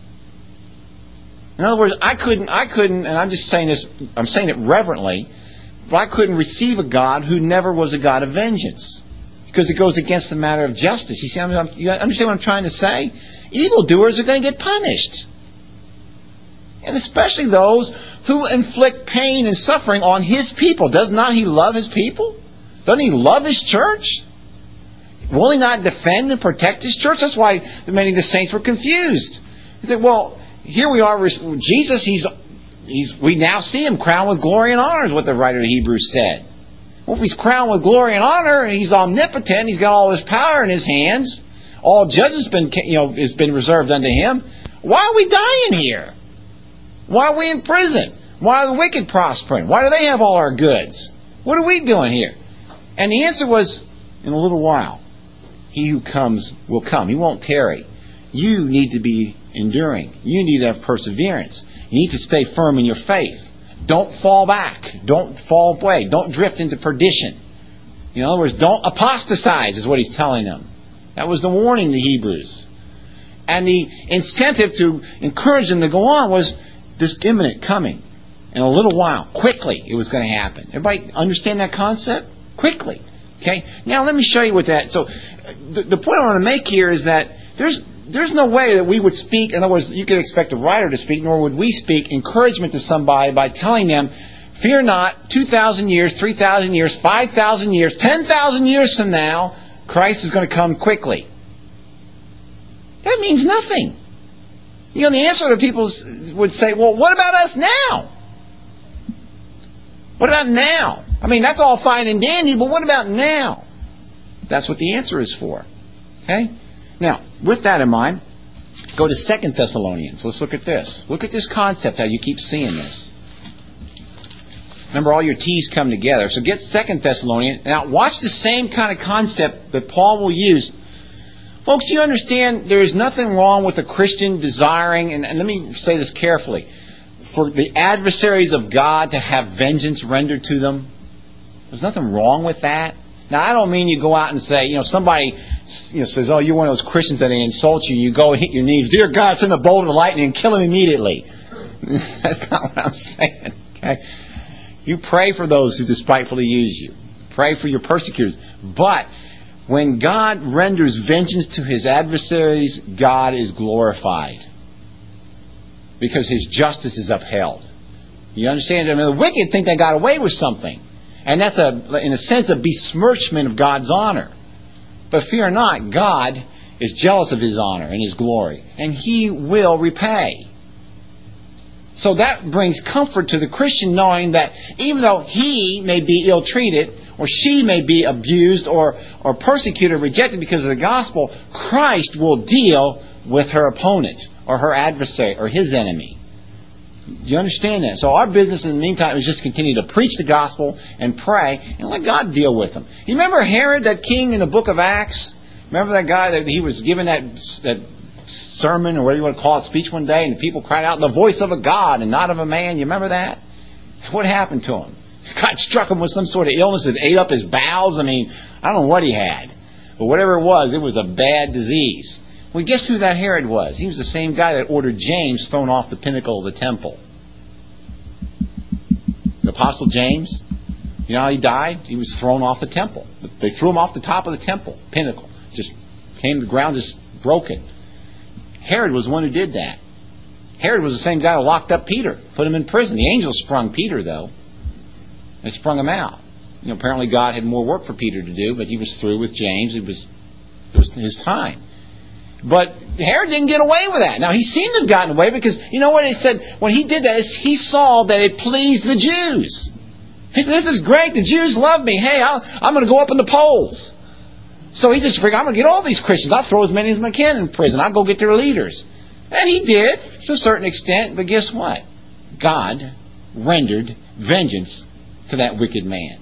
Speaker 1: In other words, I couldn't, I couldn't, and I'm just saying this, I'm saying it reverently, but I couldn't receive a God who never was a God of vengeance. Because it goes against the matter of justice. You see, I'm, I'm, you understand what I'm trying to say? Evildoers are going to get punished. And especially those who inflict pain and suffering on His people. Does not He love His people? Doesn't He love His church? Will He not defend and protect His church? That's why many of the saints were confused. They said, well, here we are, Jesus, he's, he's, we now see Him crowned with glory and honor, is what the writer of Hebrews said. Well, if He's crowned with glory and honor, and He's omnipotent, He's got all His power in His hands, all judgment's been, you know, has been reserved unto Him, why are we dying here? Why are we in prison? Why are the wicked prospering? Why do they have all our goods? What are we doing here? And the answer was, in a little while, He who comes will come. He won't tarry. You need to be enduring. You need to have perseverance. You need to stay firm in your faith. Don't fall back. Don't fall away. Don't drift into perdition. In other words, don't apostatize is what he's telling them. That was the warning to the Hebrews. And the incentive to encourage them to go on was this imminent coming. In a little while, quickly, it was going to happen. Everybody understand that concept? Quickly. Okay? Now let me show you what that... So the, the point I want to make here is that there's There's no way that we would speak, in other words, you could expect a writer to speak, nor would we speak encouragement to somebody by telling them, fear not, two thousand years, three thousand years, five thousand years, ten thousand years from now, Christ is going to come quickly. That means nothing. You know, the answer to people would say, well, what about us now? What about now? I mean, that's all fine and dandy, but what about now? That's what the answer is for. Okay? Now, with that in mind, go to Second Thessalonians. Let's look at this. Look at this concept, how you keep seeing this. Remember, all your T's come together. So get Second Thessalonians. Now, watch the same kind of concept that Paul will use. Folks, you understand there is nothing wrong with a Christian desiring, and, and let me say this carefully, for the adversaries of God to have vengeance rendered to them. There's nothing wrong with that. Now, I don't mean you go out and say, you know, somebody you know, says, oh, you're one of those Christians that they insult you, and you go and hit your knees. Dear God, send a bolt of lightning and kill him immediately. That's not what I'm saying. Okay? You pray for those who despitefully use you. Pray for your persecutors. But when God renders vengeance to His adversaries, God is glorified. Because His justice is upheld. You understand? I mean, the wicked think they got away with something. And that's, a, in a sense, a besmirchment of God's honor. But fear not, God is jealous of His honor and His glory. And He will repay. So that brings comfort to the Christian, knowing that even though he may be ill-treated, or she may be abused or, or persecuted or rejected because of the gospel, Christ will deal with her opponent or her adversary or his enemy. Do you understand that? So our business in the meantime is just continue to preach the gospel and pray and let God deal with them. You remember Herod, that king in the book of Acts? Remember that guy that he was given that that sermon or whatever you want to call it, speech one day, and the people cried out, the voice of a God and not of a man. You remember that? What happened to him? God struck him with some sort of illness that ate up his bowels. I mean, I don't know what he had. But whatever it was, it was a bad disease. Well, guess who that Herod was? He was the same guy that ordered James thrown off the pinnacle of the temple. The Apostle James, you know how he died? He was thrown off the temple. They threw him off the top of the temple, pinnacle. Just came to the ground, just broken. Herod was the one who did that. Herod was the same guy who locked up Peter, put him in prison. The angels sprung Peter, though. They sprung him out. You know, apparently God had more work for Peter to do, but he was through with James. It was, it was his time. But Herod didn't get away with that. Now, he seemed to have gotten away because, you know what? He said, when he did that, he saw that it pleased the Jews. He said, this is great. The Jews love me. Hey, I'll, I'm going to go up in the polls. So he just figured, I'm going to get all these Christians. I'll throw as many as I can in prison. I'll go get their leaders. And he did, to a certain extent. But guess what? God rendered vengeance to that wicked man.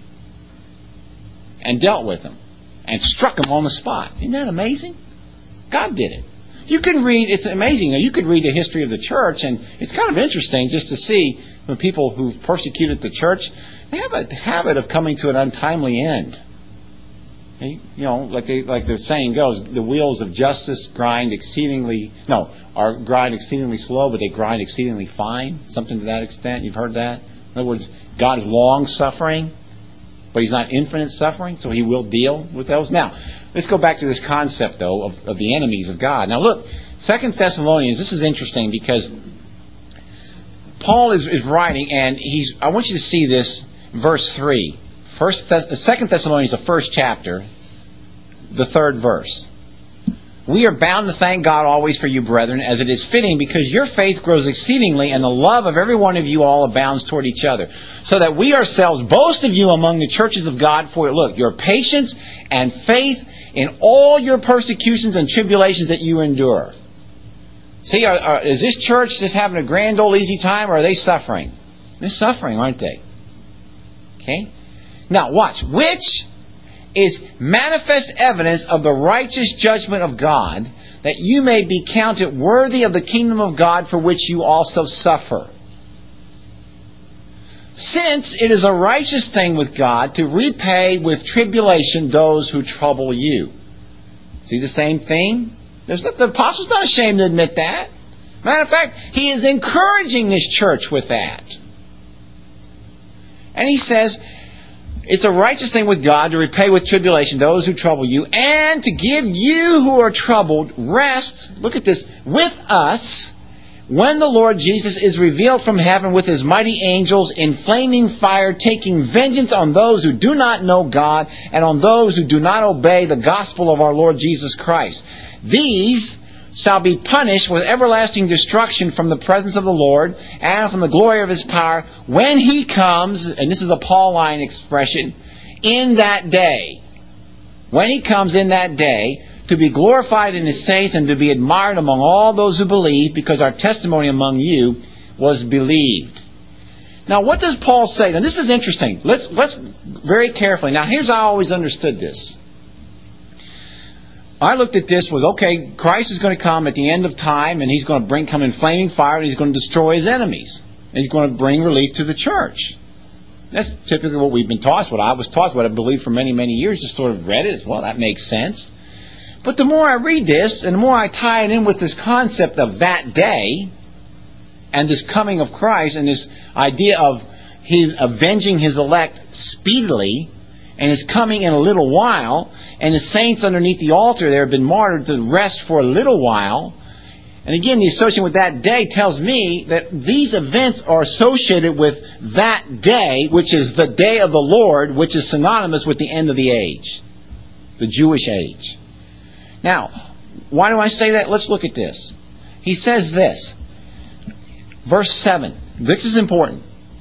Speaker 1: And dealt with him. And struck him on the spot. Isn't that amazing? God did it. You can read, it's amazing, you could read the history of the church, and it's kind of interesting just to see when people who've persecuted the church, they have a habit of coming to an untimely end. You know, like they, like the saying goes, the wheels of justice grind exceedingly, no, are grind exceedingly slow, but they grind exceedingly fine. Something to that extent. You've heard that? In other words, God is long-suffering, but He's not infinite suffering, so He will deal with those. Now, let's go back to this concept, though, of, of the enemies of God. Now, look, Second Thessalonians, this is interesting because Paul is, is writing, and he's. I want you to see this, verse three. First, the Second Thessalonians, the first chapter, the third verse. We are bound to thank God always for you, brethren, as it is fitting, because your faith grows exceedingly, and the love of every one of you all abounds toward each other. So that we ourselves boast of you among the churches of God for, look, your patience and faith in all your persecutions and tribulations that you endure. See, are, are, is this church just having a grand old easy time, or are they suffering? They're suffering, aren't they? Okay? Now, watch. Which is manifest evidence of the righteous judgment of God, that you may be counted worthy of the kingdom of God for which you also suffer. Since it is a righteous thing with God to repay with tribulation those who trouble you. See the same thing? There's not, the apostle's not ashamed to admit that. Matter of fact, he is encouraging this church with that. And he says, it's a righteous thing with God to repay with tribulation those who trouble you, and to give you who are troubled rest, look at this, with us, when the Lord Jesus is revealed from heaven with His mighty angels in flaming fire, taking vengeance on those who do not know God, and on those who do not obey the gospel of our Lord Jesus Christ. These shall be punished with everlasting destruction from the presence of the Lord and from the glory of His power when He comes, and this is a Pauline expression, in that day. When He comes in that day, to be glorified in His saints and to be admired among all those who believe, because our testimony among you was believed. Now, what does Paul say? Now, this is interesting. Let's let's very carefully. Now, here's how I always understood this. I looked at this was, okay, Christ is going to come at the end of time, and He's going to bring come in flaming fire, and He's going to destroy His enemies. And He's going to bring relief to the church. That's typically what we've been taught, what I was taught, what I believed for many, many years, just sort of read it as, well, that makes sense. But the more I read this, and the more I tie it in with this concept of that day, and this coming of Christ, and this idea of He avenging His elect speedily, and His coming in a little while, and the saints underneath the altar there have been martyred to rest for a little while. And again, the association with that day tells me that these events are associated with that day, which is the day of the Lord, which is synonymous with the end of the age, the Jewish age. Now, why do I say that? Let's look at this. He says this, verse seven. This is important.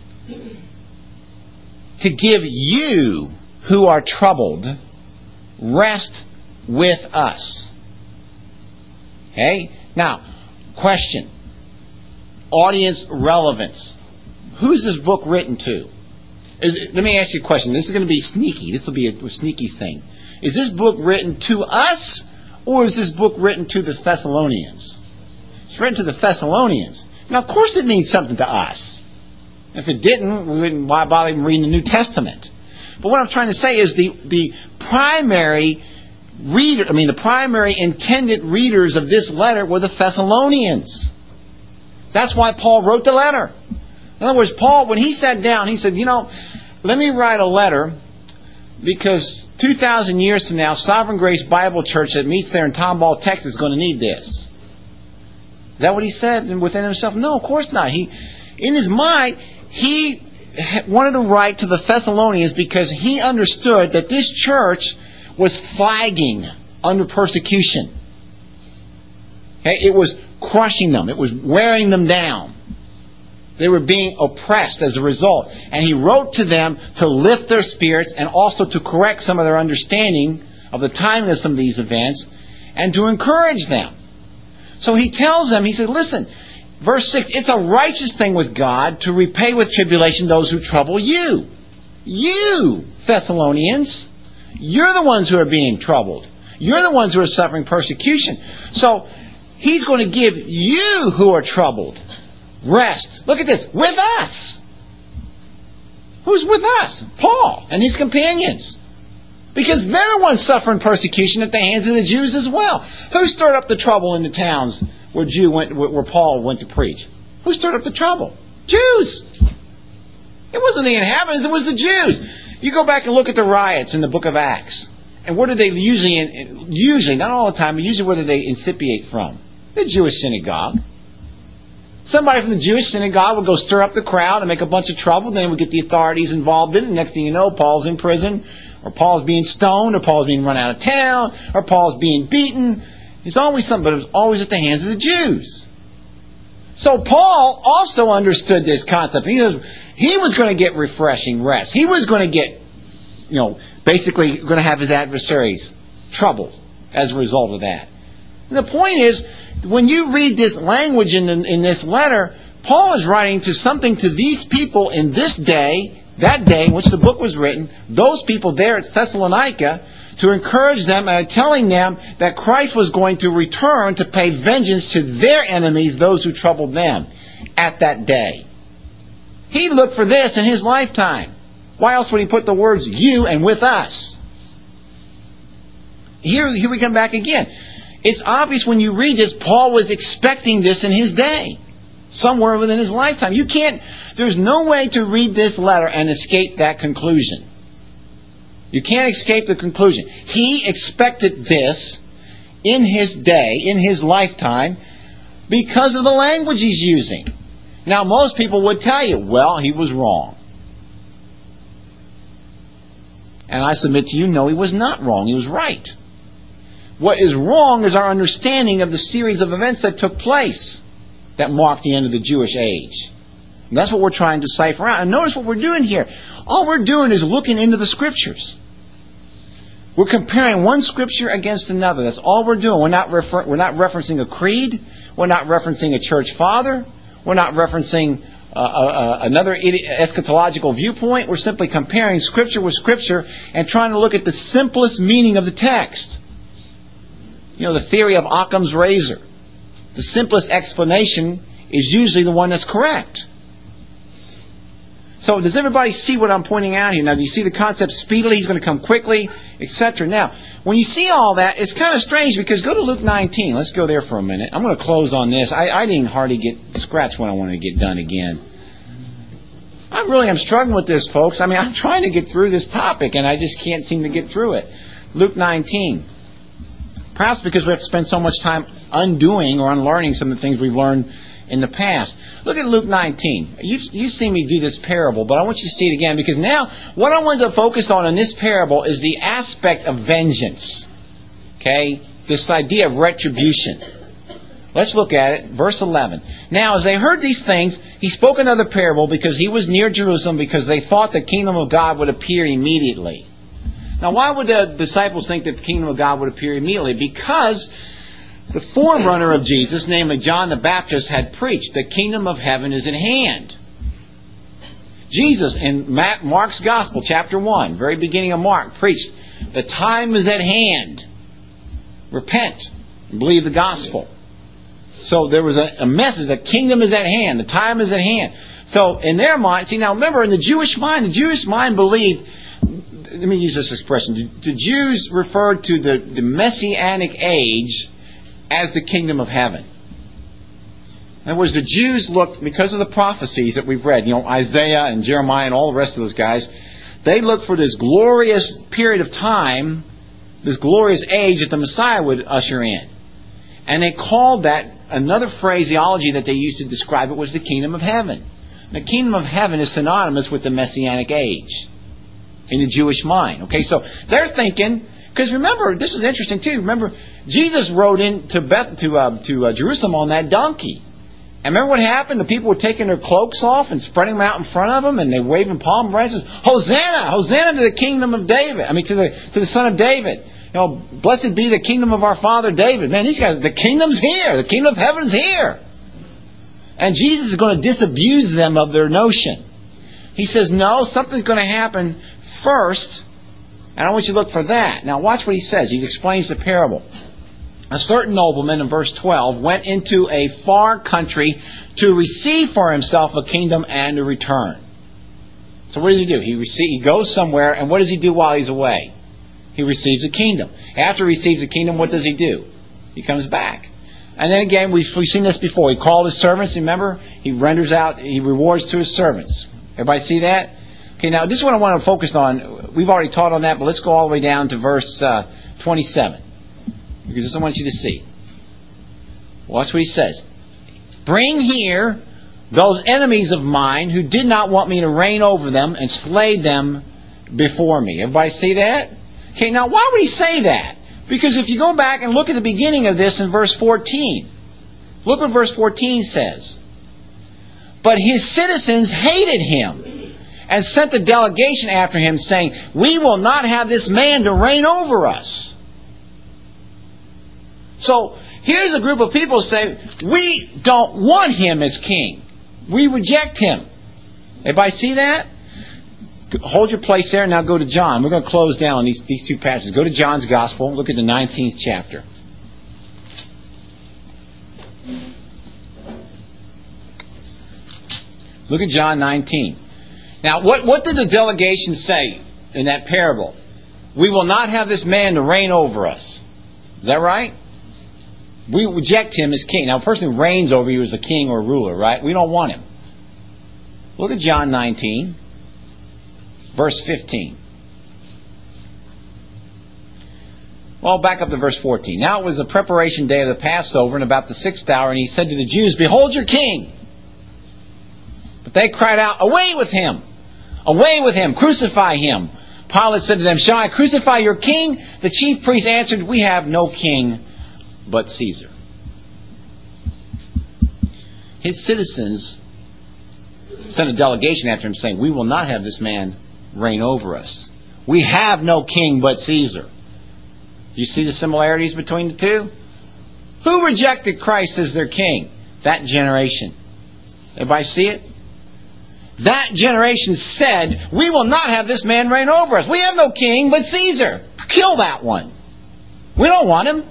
Speaker 1: To give you who are troubled rest with us. Okay? Now, question. Audience relevance. Who's this book written to? Is, let me ask you a question. This is going to be sneaky. This will be a, a sneaky thing. Is this book written to us, or is this book written to the Thessalonians? It's written to the Thessalonians. Now, of course it means something to us. If it didn't, we wouldn't why bother even reading the New Testament. But what I'm trying to say is the, the primary reader, I mean, the primary intended readers of this letter were the Thessalonians. That's why Paul wrote the letter. In other words, Paul, when he sat down, he said, you know, let me write a letter because two thousand years from now, Sovereign Grace Bible Church that meets there in Tomball, Texas is going to need this. Is that what he said within himself? No, of course not. He, in his mind, he wanted to write to the Thessalonians because he understood that this church was flagging under persecution. Okay? It was crushing them. It was wearing them down. They were being oppressed as a result. And he wrote to them to lift their spirits and also to correct some of their understanding of the timing of some of these events and to encourage them. So he tells them, he said, listen, verse six, it's a righteous thing with God to repay with tribulation those who trouble you. You, Thessalonians, you're the ones who are being troubled. You're the ones who are suffering persecution. So he's going to give you who are troubled rest. Look at this. With us. Who's with us? Paul and his companions. Because they're the ones suffering persecution at the hands of the Jews as well. Who stirred up the trouble in the towns where Jew went, where Paul went to preach? Who stirred up the trouble? Jews. It wasn't the inhabitants, it was the Jews. You go back and look at the riots in the book of Acts. And where do they usually, usually, not all the time, but usually where do they incipiate from? The Jewish synagogue. Somebody from the Jewish synagogue would go stir up the crowd and make a bunch of trouble. Then we get the authorities involved in it. Next thing you know, Paul's in prison, or Paul's being stoned, or Paul's being run out of town, or Paul's being beaten. It's always something, but it was always at the hands of the Jews. So Paul also understood this concept. He was, he was going to get refreshing rest. He was going to get, you know, basically going to have his adversaries troubled as a result of that. And the point is, when you read this language in, in this letter, Paul is writing to something to these people in this day, that day in which the book was written, those people there at Thessalonica, to encourage them and telling them that Christ was going to return to pay vengeance to their enemies, those who troubled them, at that day. He looked for this in his lifetime. Why else would he put the words you and with us? Here, here we come back again. It's obvious when you read this, Paul was expecting this in his day, somewhere within his lifetime. You can't, there's no way to read this letter and escape that conclusion. You can't escape the conclusion. He expected this in his day, in his lifetime, because of the language he's using. Now, most people would tell you, well, he was wrong. And I submit to you, no, he was not wrong. He was right. What is wrong is our understanding of the series of events that took place that marked the end of the Jewish age. And that's what we're trying to decipher out. And notice what we're doing here. All we're doing is looking into the Scriptures. We're comparing one Scripture against another. That's all we're doing. We're not, refer- we're not referencing a creed. We're not referencing a church father. We're not referencing uh, uh, another eschatological viewpoint. We're simply comparing Scripture with Scripture and trying to look at the simplest meaning of the text. You know, the theory of Occam's razor. The simplest explanation is usually the one that's correct. So does everybody see what I'm pointing out here? Now, do you see the concept speedily? He's going to come quickly, et cetera. Now, when you see all that, it's kind of strange because go to Luke nineteen. Let's go there for a minute. I'm going to close on this. I, I didn't hardly get scratch when I wanted to get done again. I really am struggling with this, folks. I mean, I'm trying to get through this topic, and I just can't seem to get through it. Luke nineteen. Perhaps because we have to spend so much time undoing or unlearning some of the things we've learned in the past. Look at Luke nineteen. You've, you've seen me do this parable, but I want you to see it again because now what I want to focus on in this parable is the aspect of vengeance. Okay? This idea of retribution. Let's look at it. Verse eleven. Now, as they heard these things, he spoke another parable because he was near Jerusalem because they thought the kingdom of God would appear immediately. Now, why would the disciples think that the kingdom of God would appear immediately? Because the forerunner of Jesus, namely John the Baptist, had preached, the kingdom of heaven is at hand. Jesus, in Mark's Gospel, chapter one, very beginning of Mark, preached, the time is at hand. Repent and believe the gospel. So there was a, a message, the kingdom is at hand, the time is at hand. So in their mind, see now remember, in the Jewish mind, the Jewish mind believed, let me use this expression. The Jews referred to the, the Messianic age as the kingdom of heaven. In other words, the Jews looked, because of the prophecies that we've read, you know, Isaiah and Jeremiah and all the rest of those guys, they looked for this glorious period of time, this glorious age that the Messiah would usher in. And they called that, another phraseology that they used to describe it was the kingdom of heaven. The kingdom of heaven is synonymous with the Messianic age in the Jewish mind. Okay, so they're thinking, because remember, this is interesting too, remember, Jesus rode into Beth, to, uh, to uh, Jerusalem on that donkey. And remember what happened? The people were taking their cloaks off and spreading them out in front of them, and they waving palm branches. Hosanna! Hosanna to the kingdom of David. I mean, to the to the son of David. You know, blessed be the kingdom of our father David. Man, these guys, the kingdom's here. The kingdom of heaven's here. And Jesus is going to disabuse them of their notion. He says, no, something's going to happen first, and I want you to look for that. Now, watch what he says. He explains the parable. A certain nobleman, in verse twelve, went into a far country to receive for himself a kingdom and to return. So what does he do? He, receive, he goes somewhere, and what does he do while he's away? He receives a kingdom. After he receives a kingdom, what does he do? He comes back. And then again, we've, we've seen this before. He called his servants, remember? He renders out, he rewards to his servants. Everybody see that? Okay, now this is what I want to focus on. We've already taught on that, but let's go all the way down to verse uh, twenty-seven. Because this I want you to see. Watch what he says. Bring here those enemies of mine who did not want me to reign over them and slay them before me. Everybody see that? Okay, now why would he say that? Because if you go back and look at the beginning of this in verse fourteen, look what verse fourteen says. But his citizens hated him and sent a delegation after him saying, we will not have this man to reign over us. So here's a group of people who say, we don't want him as king. We reject him. Everybody see that? Hold your place there and now go to John. We're going to close down on these, these two passages. Go to John's Gospel. Look at the nineteenth chapter. Look at John nineteen. Now, what, what did the delegation say in that parable? We will not have this man to reign over us. Is that right? We reject him as king. Now, a person who reigns over you is a king or ruler, right? We don't want him. Look at John nineteen, verse fifteen. Well, back up to verse fourteen. Now it was the preparation day of the Passover, and about the sixth hour, and he said to the Jews, behold your king! But they cried out, away with him! Away with him! Crucify him! Pilate said to them, shall I crucify your king? The chief priests answered, we have no king but Caesar. His citizens sent a delegation after him saying, we will not have this man reign over us. We have no king but Caesar. Do you see the similarities between the two? Who rejected Christ as their king? That generation. Everybody see it? That generation said, we will not have this man reign over us. We have no king but Caesar. Kill that one. We don't want him.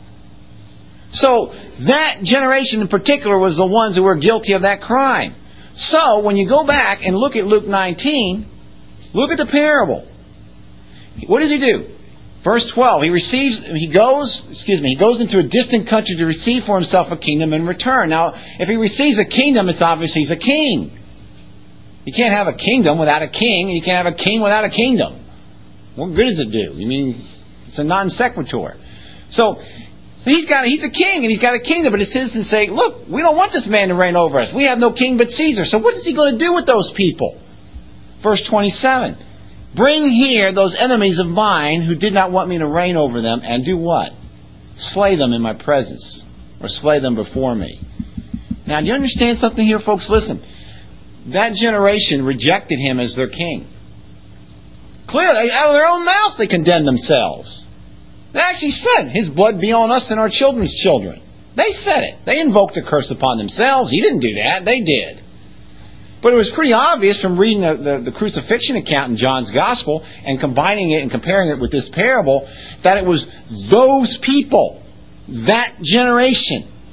Speaker 1: So that generation in particular was the ones who were guilty of that crime. So when you go back and look at Luke nineteen, look at the parable. What does he do? Verse twelve, he receives, he goes, excuse me, he goes into a distant country to receive for himself a kingdom in return. Now, if he receives a kingdom, it's obvious he's a king. You can't have a kingdom without a king, and you can't have a king without a kingdom. What good does it do? I mean, it's a non sequitur. So, He's got, he's a king and he's got a kingdom, but his citizens say, look, we don't want this man to reign over us. We have no king but Caesar. So what is he going to do with those people? Verse twenty-seven. Bring here those enemies of mine who did not want me to reign over them, and do what? Slay them in my presence, or slay them before me. Now, do you understand something here, folks? Listen, that generation rejected him as their king. Clearly, out of their own mouth they condemned themselves. They actually said, his blood be on us and our children's children. They said it. They invoked a curse upon themselves. He didn't do that. They did. But it was pretty obvious from reading the, the, the crucifixion account in John's Gospel and combining it and comparing it with this parable that it was those people, that generation,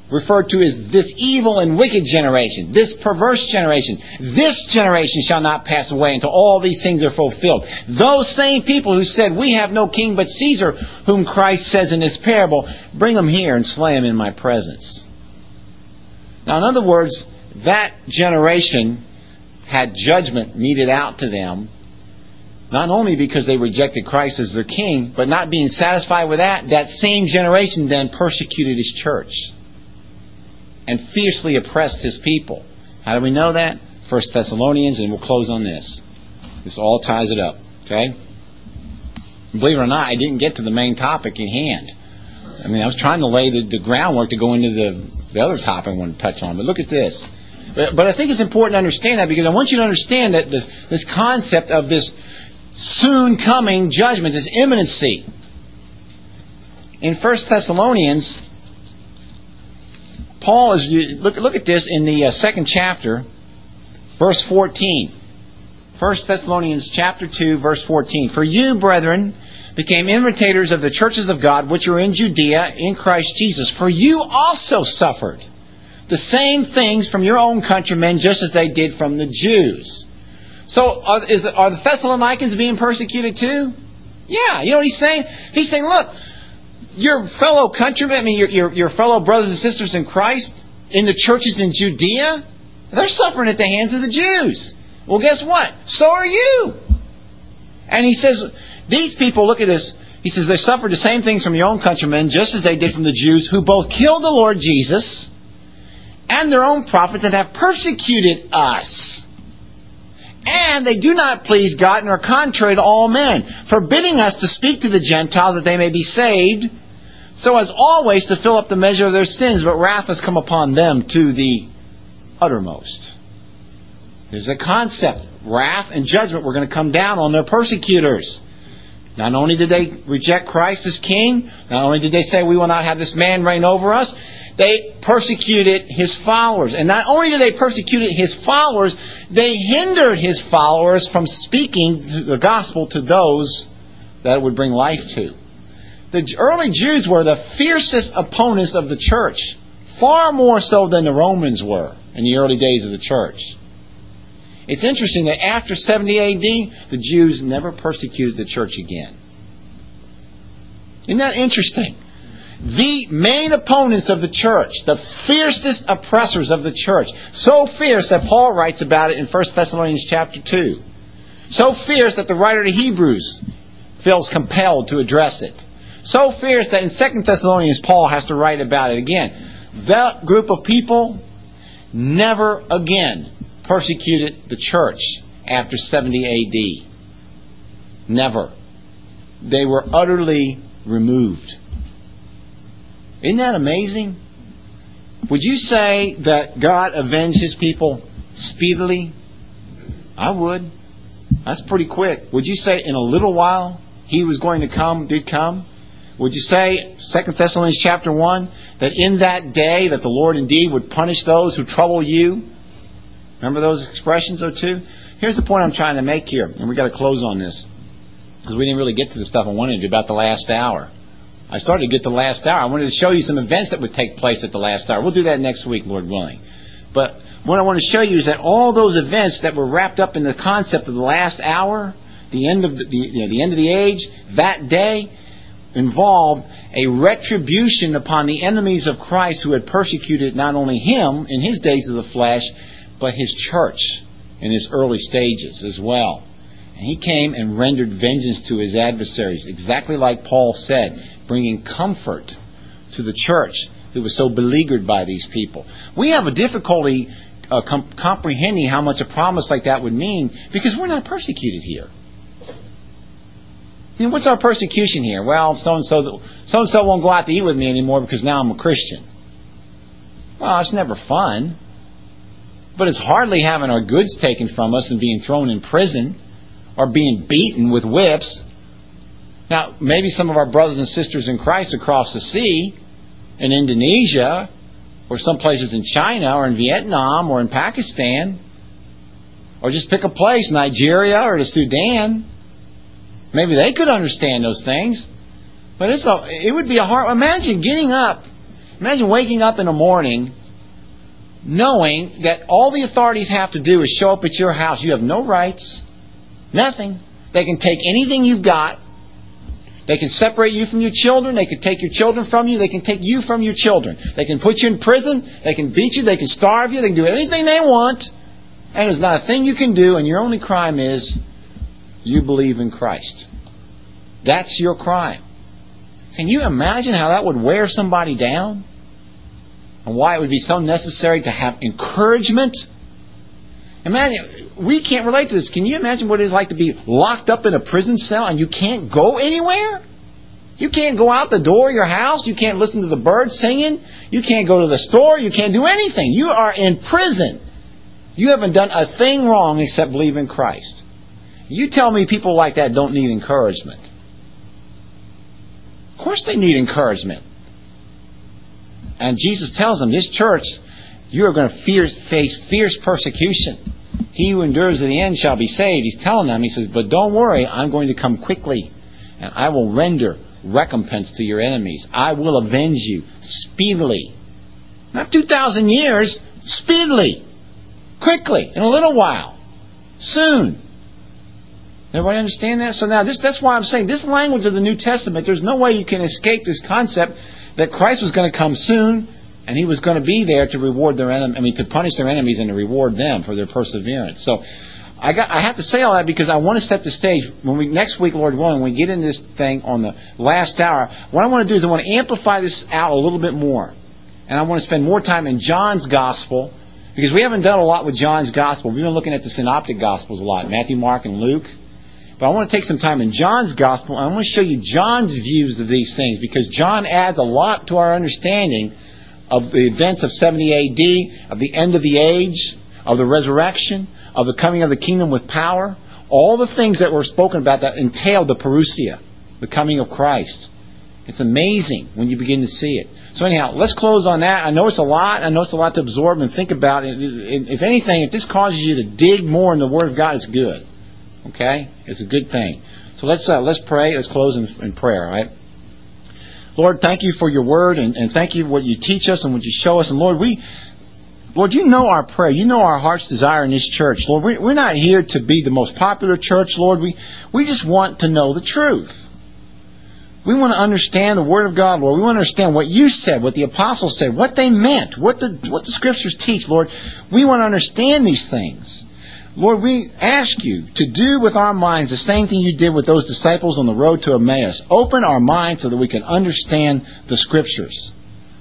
Speaker 1: referred to as this evil and wicked generation, this perverse generation. This generation shall not pass away until all these things are fulfilled. Those same people who said, we have no king but Caesar, whom Christ says in this parable, bring them here and slay them in my presence. Now, in other words, that generation had judgment meted out to them, not only because they rejected Christ as their king, but not being satisfied with that, that same generation then persecuted His church and fiercely oppressed His people. How do we know that? First Thessalonians, and we'll close on this. This all ties it up. Okay? Believe it or not, I didn't get to the main topic in hand. I mean, I was trying to lay the, the groundwork to go into the, the other topic I want to touch on. But look at this. But, but I think it's important to understand that, because I want you to understand that the, this concept of this soon coming judgment, this imminency. In First Thessalonians, Paul is, look, look at this in the uh, second chapter, verse fourteen. First Thessalonians chapter two, verse fourteen. For you, brethren, became imitators of the churches of God, which are in Judea, in Christ Jesus. For you also suffered the same things from your own countrymen, just as they did from the Jews. So, are, is the, are the Thessalonians being persecuted too? Yeah, you know what he's saying? He's saying, look, your fellow countrymen, I mean, your, your, your fellow brothers and sisters in Christ, in the churches in Judea, they're suffering at the hands of the Jews. Well, guess what? So are you. And he says, these people, look at this, he says, they suffered the same things from your own countrymen, just as they did from the Jews, who both killed the Lord Jesus and their own prophets, and have persecuted us. And they do not please God, and are contrary to all men, forbidding us to speak to the Gentiles that they may be saved, so as always to fill up the measure of their sins, but wrath has come upon them to the uttermost. There's a concept. Wrath and judgment were going to come down on their persecutors. Not only did they reject Christ as king, not only did they say, we will not have this man reign over us, they persecuted His followers. And not only did they persecute His followers, they hindered His followers from speaking the gospel to those that it would bring life to. The early Jews were the fiercest opponents of the church, far more so than the Romans were in the early days of the church. It's interesting that after seventy A D, the Jews never persecuted the church again. Isn't that interesting? The main opponents of the church, the fiercest oppressors of the church, so fierce that Paul writes about it in First Thessalonians chapter two. So fierce that the writer to Hebrews feels compelled to address it. So fierce that in Second Thessalonians Paul has to write about it again. That group of people never again persecuted the church after seventy A D. Never. They were utterly removed. Isn't that amazing? Would you say that God avenged His people speedily? I would. That's pretty quick. Would you say in a little while He was going to come, did come? Would you say, Second Thessalonians chapter one, that in that day that the Lord indeed would punish those who trouble you? Remember those expressions, though, too? Here's the point I'm trying to make here, and we've got to close on this, because we didn't really get to the stuff I wanted to about the last hour. I started to get to the last hour. I wanted to show you some events that would take place at the last hour. We'll do that next week, Lord willing. But what I want to show you is that all those events that were wrapped up in the concept of the last hour, the end of the, the, you know, the end of the age, that day, involved a retribution upon the enemies of Christ who had persecuted not only Him in His days of the flesh, but His church in His early stages as well. And He came and rendered vengeance to His adversaries, exactly like Paul said, bringing comfort to the church who was so beleaguered by these people. We have a difficulty uh, com- comprehending how much a promise like that would mean, because we're not persecuted here. You know, what's our persecution here? Well, so-and-so, so-and-so won't go out to eat with me anymore because now I'm a Christian. Well, it's never fun. But it's hardly having our goods taken from us and being thrown in prison or being beaten with whips. Now, maybe some of our brothers and sisters in Christ across the sea, in Indonesia, or some places in China, or in Vietnam, or in Pakistan, or just pick a place, Nigeria or the Sudan. Maybe they could understand those things. But it's a, it would be a hard... Imagine getting up Imagine waking up in the morning knowing that all the authorities have to do is show up at your house. You have no rights, nothing. They can take anything you've got. They can separate you from your children. They can take your children from you. They can take you from your children. They can put you in prison. They can beat you. They can starve you. They can do anything they want. And there's not a thing you can do. And your only crime is you believe in Christ. That's your crime. Can you imagine how that would wear somebody down? And why it would be so necessary to have encouragement? Imagine, we can't relate to this. Can you imagine what it is like to be locked up in a prison cell and you can't go anywhere? You can't go out the door of your house. You can't listen to the birds singing. You can't go to the store. You can't do anything. You are in prison. You haven't done a thing wrong except believe in Christ. You tell me people like that don't need encouragement. Of course they need encouragement. And Jesus tells them, this church, you are going to fierce, face fierce persecution. He who endures to the end shall be saved. He's telling them, he says, but don't worry, I'm going to come quickly, and I will render recompense to your enemies. I will avenge you speedily. Not two thousand years, speedily. Quickly, in a little while. Soon. Everybody understand that? So now, this, that's why I'm saying, this language of the New Testament, there's no way you can escape this concept that Christ was going to come soon, and He was going to be there to reward their enemy, I mean, to punish their enemies and to reward them for their perseverance. So, I got, I have to say all that because I want to set the stage. When we next week, Lord willing, when we get into this thing on the last hour, what I want to do is I want to amplify this out a little bit more, and I want to spend more time in John's Gospel, because we haven't done a lot with John's Gospel. We've been looking at the Synoptic Gospels a lot, Matthew, Mark, and Luke. But I want to take some time in John's Gospel, and I want to show you John's views of these things, because John adds a lot to our understanding of the events of seventy A D, of the end of the age, of the resurrection, of the coming of the kingdom with power. All the things that were spoken about that entail the parousia, the coming of Christ. It's amazing when you begin to see it. So anyhow, let's close on that. I know it's a lot. I know it's a lot to absorb and think about. If anything, if this causes you to dig more in the Word of God, it's good. Okay? It's a good thing. So let's uh, let's pray. Let's close in, in prayer, all right? Lord, thank you for your Word, and, and thank you for what you teach us and what you show us. And Lord, we, Lord, you know our prayer. You know our heart's desire in this church. Lord, we, we're not here to be the most popular church, Lord. We, we just want to know the truth. We want to understand the Word of God, Lord. We want to understand what you said, what the apostles said, what they meant, what the, what the Scriptures teach, Lord. We want to understand these things. Lord, we ask you to do with our minds the same thing you did with those disciples on the road to Emmaus. Open our minds so that we can understand the Scriptures.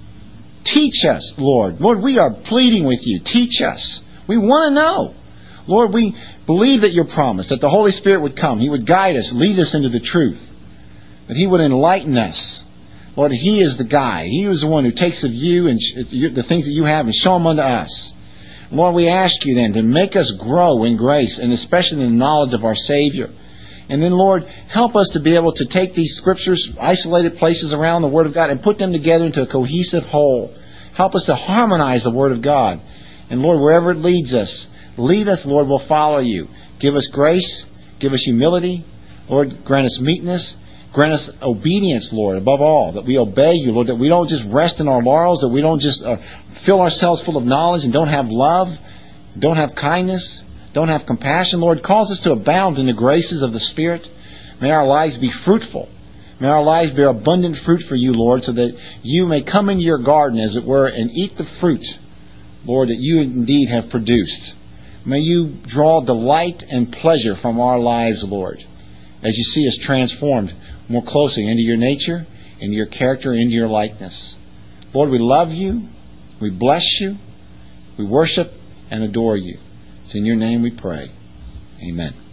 Speaker 1: Teach us, Lord. Lord, we are pleading with you. Teach us. We want to know. Lord, we believe that your promise, that the Holy Spirit would come. He would guide us, lead us into the truth. That He would enlighten us. Lord, He is the guide. He is the one who takes of you and the things that you have and show them unto us. Lord, we ask you then to make us grow in grace and especially in the knowledge of our Savior. And then, Lord, help us to be able to take these Scriptures, isolated places around the Word of God, and put them together into a cohesive whole. Help us to harmonize the Word of God. And Lord, wherever it leads us, lead us, Lord, we'll follow you. Give us grace. Give us humility. Lord, grant us meekness. Grant us obedience, Lord, above all, that we obey you, Lord, that we don't just rest in our laurels, that we don't just uh, fill ourselves full of knowledge and don't have love, don't have kindness, don't have compassion. Lord, cause us to abound in the graces of the Spirit. May our lives be fruitful. May our lives bear abundant fruit for you, Lord, so that you may come into your garden, as it were, and eat the fruit, Lord, that you indeed have produced. May you draw delight and pleasure from our lives, Lord, as you see us transformed more closely into your nature, into your character, into your likeness. Lord, we love you. We bless you. We worship and adore you. It's in your name we pray. Amen.